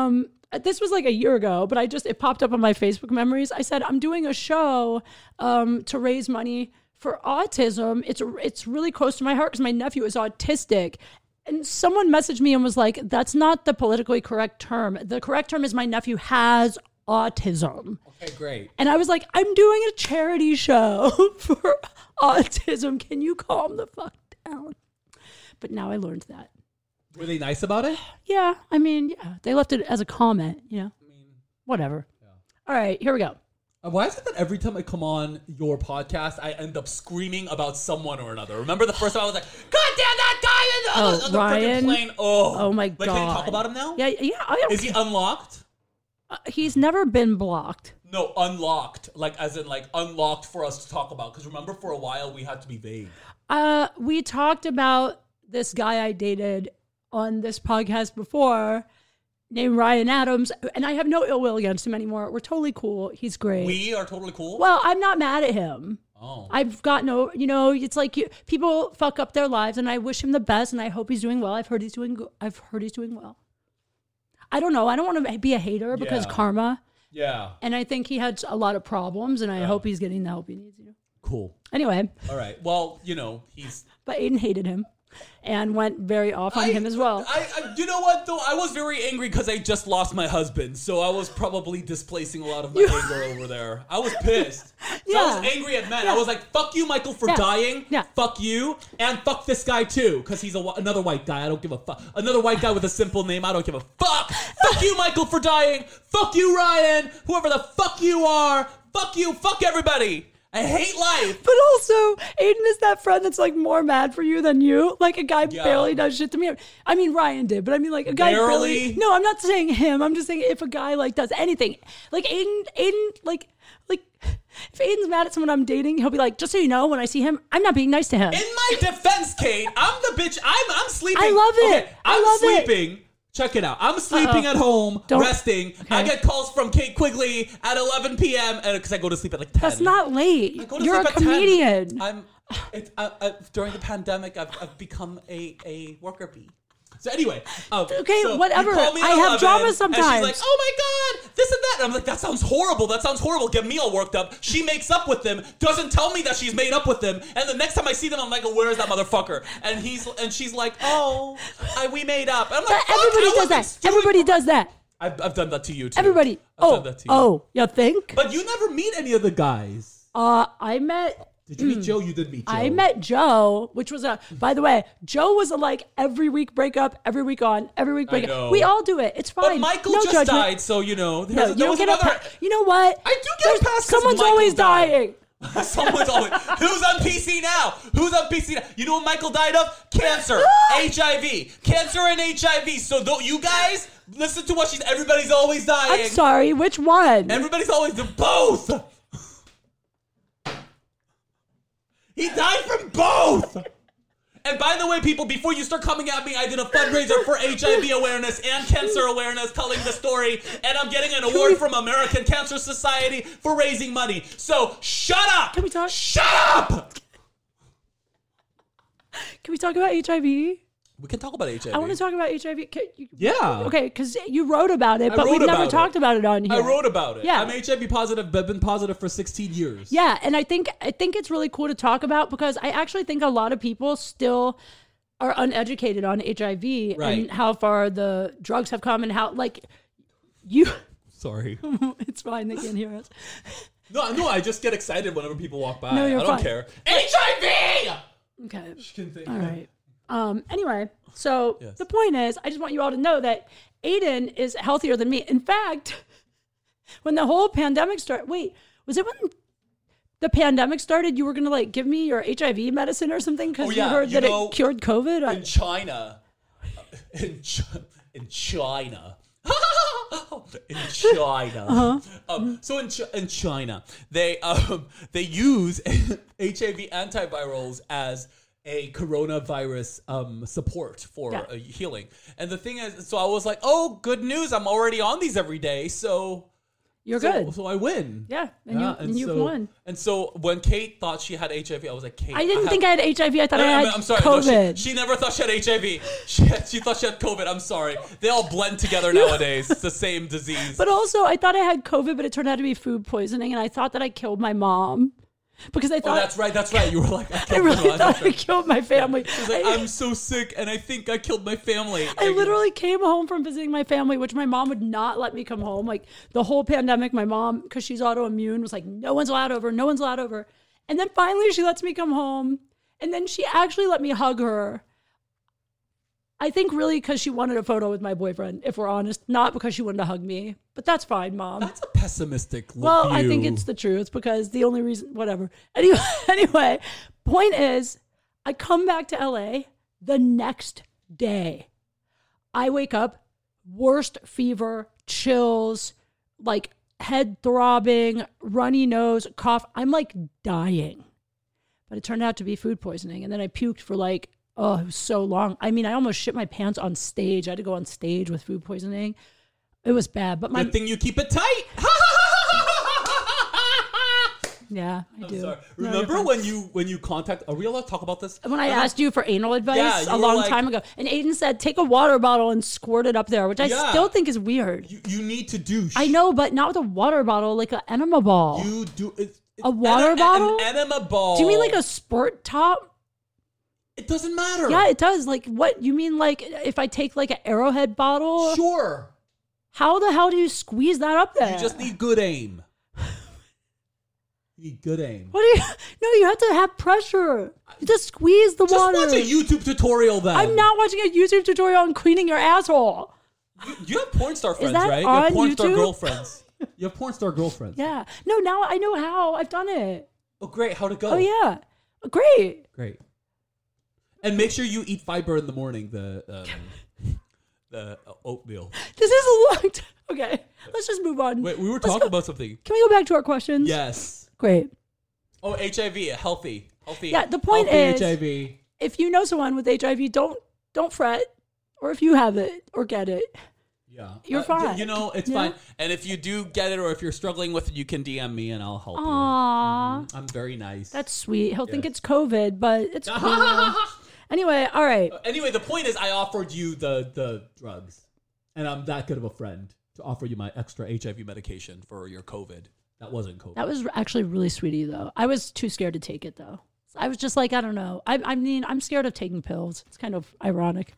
This was like a year ago, but it popped up on my Facebook memories. I said, I'm doing a show to raise money for autism. It's really close to my heart because my nephew is autistic. And someone messaged me and was like, that's not the politically correct term. The correct term is my nephew has autism. Okay, great. And I was like, I'm doing a charity show for autism. Can you calm the fuck down? But now I learned that. Were they nice about it? Yeah, I mean, yeah, they left it as a comment, whatever. All right, here we go. Why is it that every time I come on your podcast, I end up screaming about someone or another? Remember the first time I was like, God damn that guy on the Ryan? freaking plane. Oh my Like, God. can you talk about him now? Yeah. Is he unlocked? He's never been blocked. No, unlocked. Like, as in, like, unlocked for us to talk about. Because remember, for a while, we had to be vague. We talked about this guy I dated on this podcast before named Ryan Adams, and I have no ill will against him anymore. We're totally cool. He's great. We are totally cool? Well, I'm not mad at him. Oh. I've got no, it's like people fuck up their lives, and I wish him the best, and I hope he's doing well. I've heard he's doing well. I don't know. I don't want to be a hater because Yeah. karma, Yeah. and I think he had a lot of problems, and I hope he's getting the help he needs. Cool. Anyway, All right. Well, he's... but Aiden hated him and went very off on him as well. I you know what, though? I was very angry because I just lost my husband. So I was probably displacing a lot of my anger over there. I was pissed. So I was Yeah. angry at men. Yeah. I was like, fuck you, Michael, for Yeah. dying. Yeah. Fuck you. And fuck this guy, too. Because he's another white guy. I don't give a fuck. Another white guy with a simple name. I don't give a fuck. Fuck you, Michael, for dying. Fuck you, Ryan. Whoever the fuck you are. Fuck you. Fuck everybody. I hate life. But also, Aiden is that friend that's like more mad for you than you. Like a guy barely does shit to me. I mean, Ryan did, but I mean, like a guy barely. No, I'm not saying him. I'm just saying if a guy like does anything, like Aiden, like if Aiden's mad at someone I'm dating, he'll be like, just so you know, when I see him, I'm not being nice to him. In my defense, Kate, I'm the bitch. I'm sleeping. I love it. Okay, I'm sleeping. Check it out. I'm sleeping at home, resting. Okay. I get calls from Kate Quigley at 11 p.m. because I go to sleep at like 10. That's not late. You're a comedian. During the pandemic, I've become a worker bee. So anyway, whatever. I have drama sometimes. And she's like, "Oh my god, this and that." And I'm like, "That sounds horrible. That sounds horrible." Get me all worked up. She makes up with them, doesn't tell me that she's made up with them, and the next time I see them, I'm like, "Where is that motherfucker?" And she's like, "Oh, we made up." And I'm like, everybody does that. Everybody does that. I've done that to you too. Everybody. I've done that to you. Oh, you think? But you never meet any of the guys. I met. Did you meet Joe? You did meet Joe. I met Joe, which was by the way, Joe was every week breakup, every week on, every week breakup. We all do it. It's fine. But Michael just died, so you know. You know what? I do get a pass. Someone's always dying. Someone's always. Who's on PC now? Who's on PC now? You know what Michael died of? Cancer, HIV, cancer and HIV. So you guys listen to what everybody's always dying. I'm sorry. Which one? Everybody's always both. He died from both! And by the way, people, before you start coming at me, I did a fundraiser for HIV awareness and cancer awareness, telling the story, and I'm getting an award from American Cancer Society for raising money. So, shut up! Can we talk? Shut up! Can we talk about HIV? We can talk about HIV. I want to talk about HIV. Yeah. Okay, because you wrote about it, but we've never talked about it on here. I wrote about it. Yeah. I'm HIV positive, but been positive for 16 years. Yeah, and I think it's really cool to talk about because I actually think a lot of people still are uneducated on HIV and how far the drugs have come and how, like, you... Sorry. It's fine. They can't hear us. No, I just get excited whenever people walk by. No, you're I don't fine. care. HIV! Okay. All right. Anyway, so the point is, I just want you all to know that Aiden is healthier than me. In fact, when the whole pandemic started, was it when the pandemic started, you were going to like give me your HIV medicine or something? Because you heard that it cured COVID? In China. In China. So in China, they use HIV antivirals as a coronavirus support for healing. And the thing is, so I was like, oh, good news. I'm already on these every day. So you're good. So I win. Yeah. And you've won. And so when Kate thought she had HIV, I was like, Kate. I didn't think I had HIV. I thought I had COVID. No, she never thought she had HIV. She thought she had COVID. I'm sorry. They all blend together nowadays. It's the same disease. But also, I thought I had COVID, but it turned out to be food poisoning. And I thought that I killed my mom. Because I thought... Oh, that's right. You were like, I really thought I killed my family. She was like, I'm so sick, and I think I killed my family. I literally came home from visiting my family, which my mom would not let me come home. Like, the whole pandemic, my mom, because she's autoimmune, was like, no one's allowed over. And then finally, she lets me come home. And then she actually let me hug her. I think really because she wanted a photo with my boyfriend, if we're honest. Not because she wanted to hug me. But that's fine, Mom. That's a pessimistic view. Well, I think it's the truth because the only reason, whatever. Anyway, point is, I come back to LA the next day. I wake up, worst fever, chills, like head throbbing, runny nose, cough. I'm like dying. But it turned out to be food poisoning. And then I puked for like, it was so long. I mean, I almost shit my pants on stage. I had to go on stage with food poisoning. It was bad, but good thing you keep it tight. Yeah, I do. Sorry. Remember when you contact? Are we allowed to talk about this? When I asked you for anal advice a long time ago, and Aiden said, "Take a water bottle and squirt it up there," which I still think is weird. You need to douche. I know, but not with a water bottle, like an enema ball. You do a water bottle? An enema ball. Do you mean like a sport top? It doesn't matter. Yeah, it does. Like, what you mean? Like, if I take like an Arrowhead bottle? Sure. How the hell do you squeeze that up there? You just need good aim. You need good aim. What do you? No, you have to have pressure. You just squeeze the water. Just watch a YouTube tutorial then. I'm not watching a YouTube tutorial on cleaning your asshole. You have porn star friends, Is that right? on you have porn YouTube? star girlfriends. You have porn star girlfriends. Yeah. No, now I know how. I've done it. Oh, great. How'd it go? Oh, yeah. Great. Great. And make sure you eat fiber in the morning. The oatmeal. This is a long time. Okay. Let's just move on. Wait, we were talking about something. Can we go back to our questions? Yes. Great. Oh, HIV, healthy. Yeah, the point Healthy is, HIV. if you know someone with HIV, don't fret. Or if you have it or get it, Yeah. you're fine. You know, it's Yeah. fine. And if you do get it or if you're struggling with it, you can DM me and I'll help Aww. you. I'm very nice. That's sweet. He'll think it's COVID, but it's cool. Anyway, all right. Anyway, the point is I offered You the drugs, and I'm that good of a friend to offer you my extra HIV medication for your COVID. That wasn't COVID. That was actually really sweet of you, though. I was too scared to take it, though. I was just like, I don't know. I mean, I'm scared of taking pills. It's kind of ironic.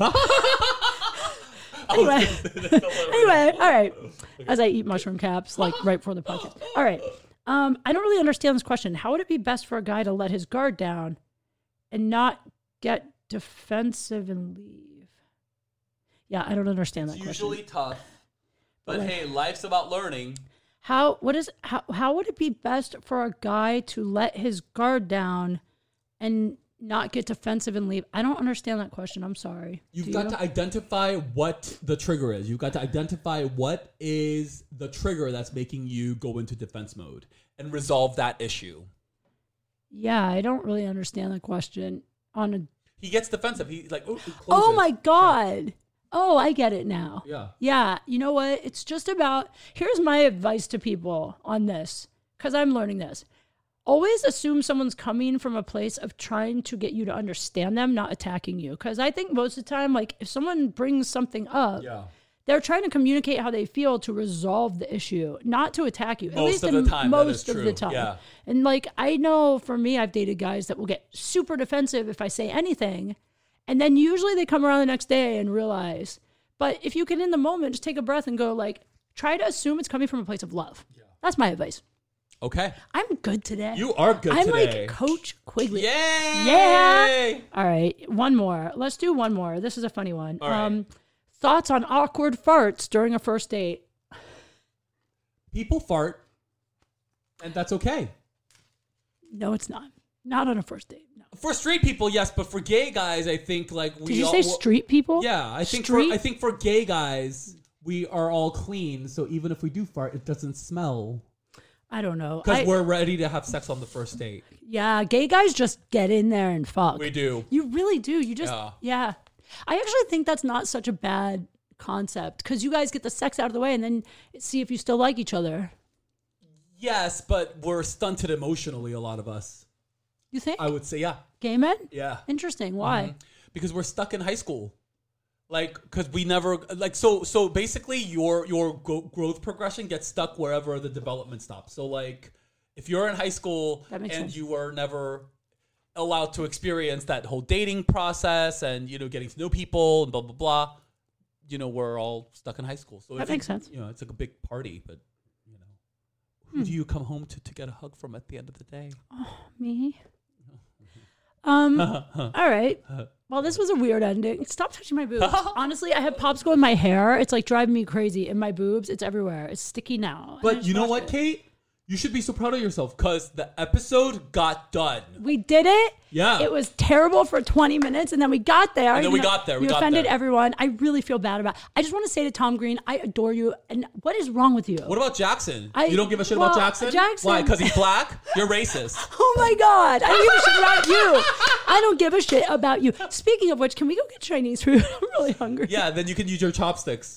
Anyway, all right. As I eat mushroom caps, like right before the podcast. All right. I don't really understand this question. How would it be best for a guy to let his guard down and not get defensive and leave? Yeah, I don't understand that It's question. usually tough. But hey, life's about learning. How would it be best for a guy to let his guard down and not get defensive and leave? I don't understand that question. I'm sorry. You've Do got you? to identify what the trigger is. You've got to identify what is the trigger that's making you go into defense mode. And resolve that issue. Yeah, I don't really understand the question. He gets defensive. He's like, Oh my God. Oh, I get it now. Yeah. Yeah. You know what? It's just about, here's my advice to people on this, because I'm learning this. Always assume someone's coming from a place of trying to get you to understand them, not attacking you. Because I think most of the time, like if someone brings something up, they're trying to communicate how they feel to resolve the issue, not to attack you. Most of the time, that is most of true. the time. Yeah. And like, I know for me, I've dated guys that will get super defensive if I say anything. And then usually they come around the next day and realize. But if you can, in the moment, just take a breath and go like, try to assume it's coming from a place of love. Yeah. That's my advice. Okay. I'm good today. You are good I'm today. like Coach Quigley. Yay! Yeah. All right. One more. Let's do one more. This is a funny one. All right. Thoughts on awkward farts during a first date? People fart, and that's okay. No, it's not. Not on a first date. No. For straight people, yes, but for gay guys, I think like we Did you all, say street people? Yeah, I think for gay guys, we are all clean. So even if we do fart, it doesn't smell I don't know. because we're ready to have sex on the first date. Yeah, gay guys just get in there and fuck. We do. You really do. You just, Yeah. yeah. I actually think that's not such a bad concept because you guys get the sex out of the way and then see if you still like each other. Yes, but we're stunted emotionally, a lot of us. You think? I would say, yeah. Gay men? Yeah. Interesting. Why? Because we're stuck in high school. Like, because we never, like, so basically your growth progression gets stuck wherever the development stops. So, like, if you're in high school That and makes sense. you were never allowed to experience that whole dating process and, you know, getting to know people and blah, blah, blah, you know, we're all stuck in high school. So That makes sense. You know, it's like a big party, but, you know, who do you come home to get a hug from at the end of the day? Me? All right. Well, this was a weird ending. Stop touching my boobs. Honestly, I have popsicle in my hair. It's like driving me crazy. In my boobs, it's everywhere. It's sticky now. And I But just you know washed what, it. Kate? You should be so proud of yourself. Because the episode got done. We did it. Yeah. It was terrible for 20 minutes, and then we got there. And then You we know, got there. We You got offended there. everyone. I really feel bad about it. I just want to say to Tom Green, I adore you. And what is wrong with you? What about Jackson? You don't give a shit well, about Jackson? Jackson. Why? Because he's black? You're racist. Oh my God. I don't give a shit about you. I don't give a shit about you. Speaking of which, can we go get Chinese food? I'm really hungry. Yeah, then you can use your chopsticks.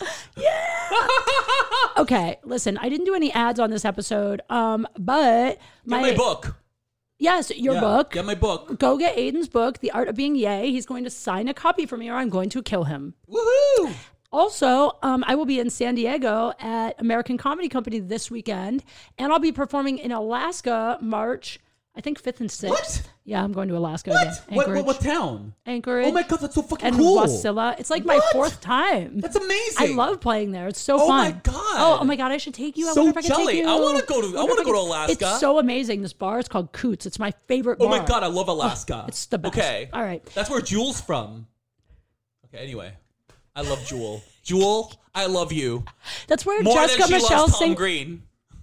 Okay, listen, I didn't do any ads on this episode, but Get my book. Yes, your Yeah, book. Get my book. Go get Aiden's book, The Art of Being Yay. He's going to sign a copy for me or I'm going to kill him. Woohoo! Also, I will be in San Diego at American Comedy Company this weekend, and I'll be performing in Alaska March, I think 5th and 6th. What? Yeah, I'm going to Alaska What? again. Anchorage. What town? Anchorage. Oh my God, that's so fucking and cool. Wasilla. It's like my What? 4th time. That's amazing. I love playing there. It's so Oh fun. my God. Oh my God, I should take you. I So wonder if I can jelly. take you. I wanna go to- I wonder wanna if go to can- Alaska. It's so amazing. This bar is called Coots. It's my favorite Oh bar. my God, I love Alaska. It's the best. Okay. All right. That's where Jules from. Okay, anyway. I love Jewel. Jewel, I love you. That's where More Jessica than she Michelle loves Tom Green.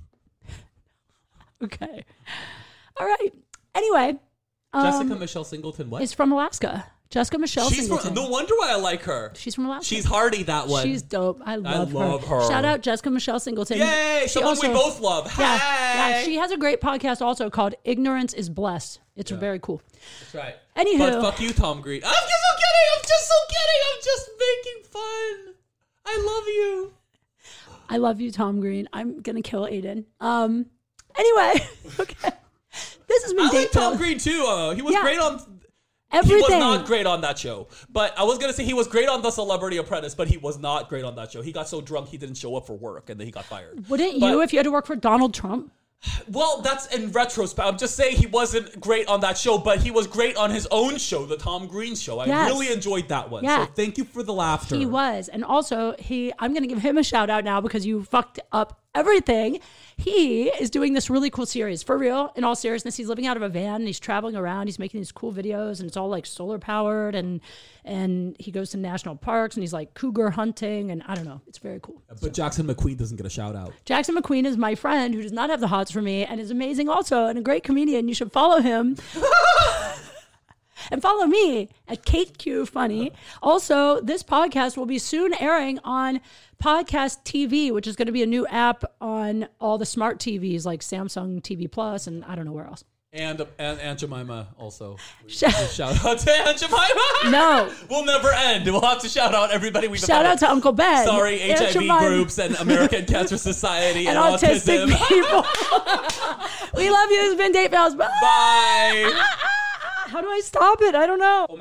Okay. All right. Anyway. Jessica Michelle Singleton, what? Is from Alaska. Jessica Michelle Singleton. No wonder why I like her. She's from Alaska. She's hardy, that one. She's dope. I love her. Shout out Jessica Michelle Singleton. Yay! Someone we both love. Yeah, Hey! yeah. She has a great podcast also called Ignorance is Blessed. It's very cool. That's right. Anywho. But fuck you, Tom Green. I'm just so kidding. I'm just making fun. I love you. I love you, Tom Green. I'm going to kill Aiden. Anyway. Okay. This has been I like Tom Green too. He was great on... Everything. He was not great on that show. But I was going to say he was great on The Celebrity Apprentice, but he was not great on that show. He got so drunk he didn't show up for work, and then he got fired. Wouldn't you if you had to work for Donald Trump? Well, that's in retrospect. I'm just saying he wasn't great on that show, but he was great on his own show, The Tom Green Show. I really enjoyed that one. Yeah. So thank you for the laughter. He was. And also, I'm going to give him a shout out now because you fucked up everything. He is doing this really cool series. For real, in all seriousness, he's living out of a van and he's traveling around. He's making these cool videos and it's all like solar powered and he goes to national parks and he's like cougar hunting and I don't know. It's very cool. But Jackson McQueen doesn't get a shout out. Jackson McQueen is my friend who does not have the hots for me and is amazing also and a great comedian. You should follow him. And follow me at Kate Q Funny. Also, this podcast will be soon airing on Podcast TV, which is going to be a new app on all the smart TVs like Samsung TV Plus and I don't know where else. And Aunt Jemima also. Shout out to Aunt Jemima. No. We'll never end. We'll have to shout out everybody we've Shout out to Uncle Ben. Sorry, HIV groups and American Cancer Society and autistic autism. people. We love you. It's been Date Pals. Bye. Bye. How do I stop it? I don't know.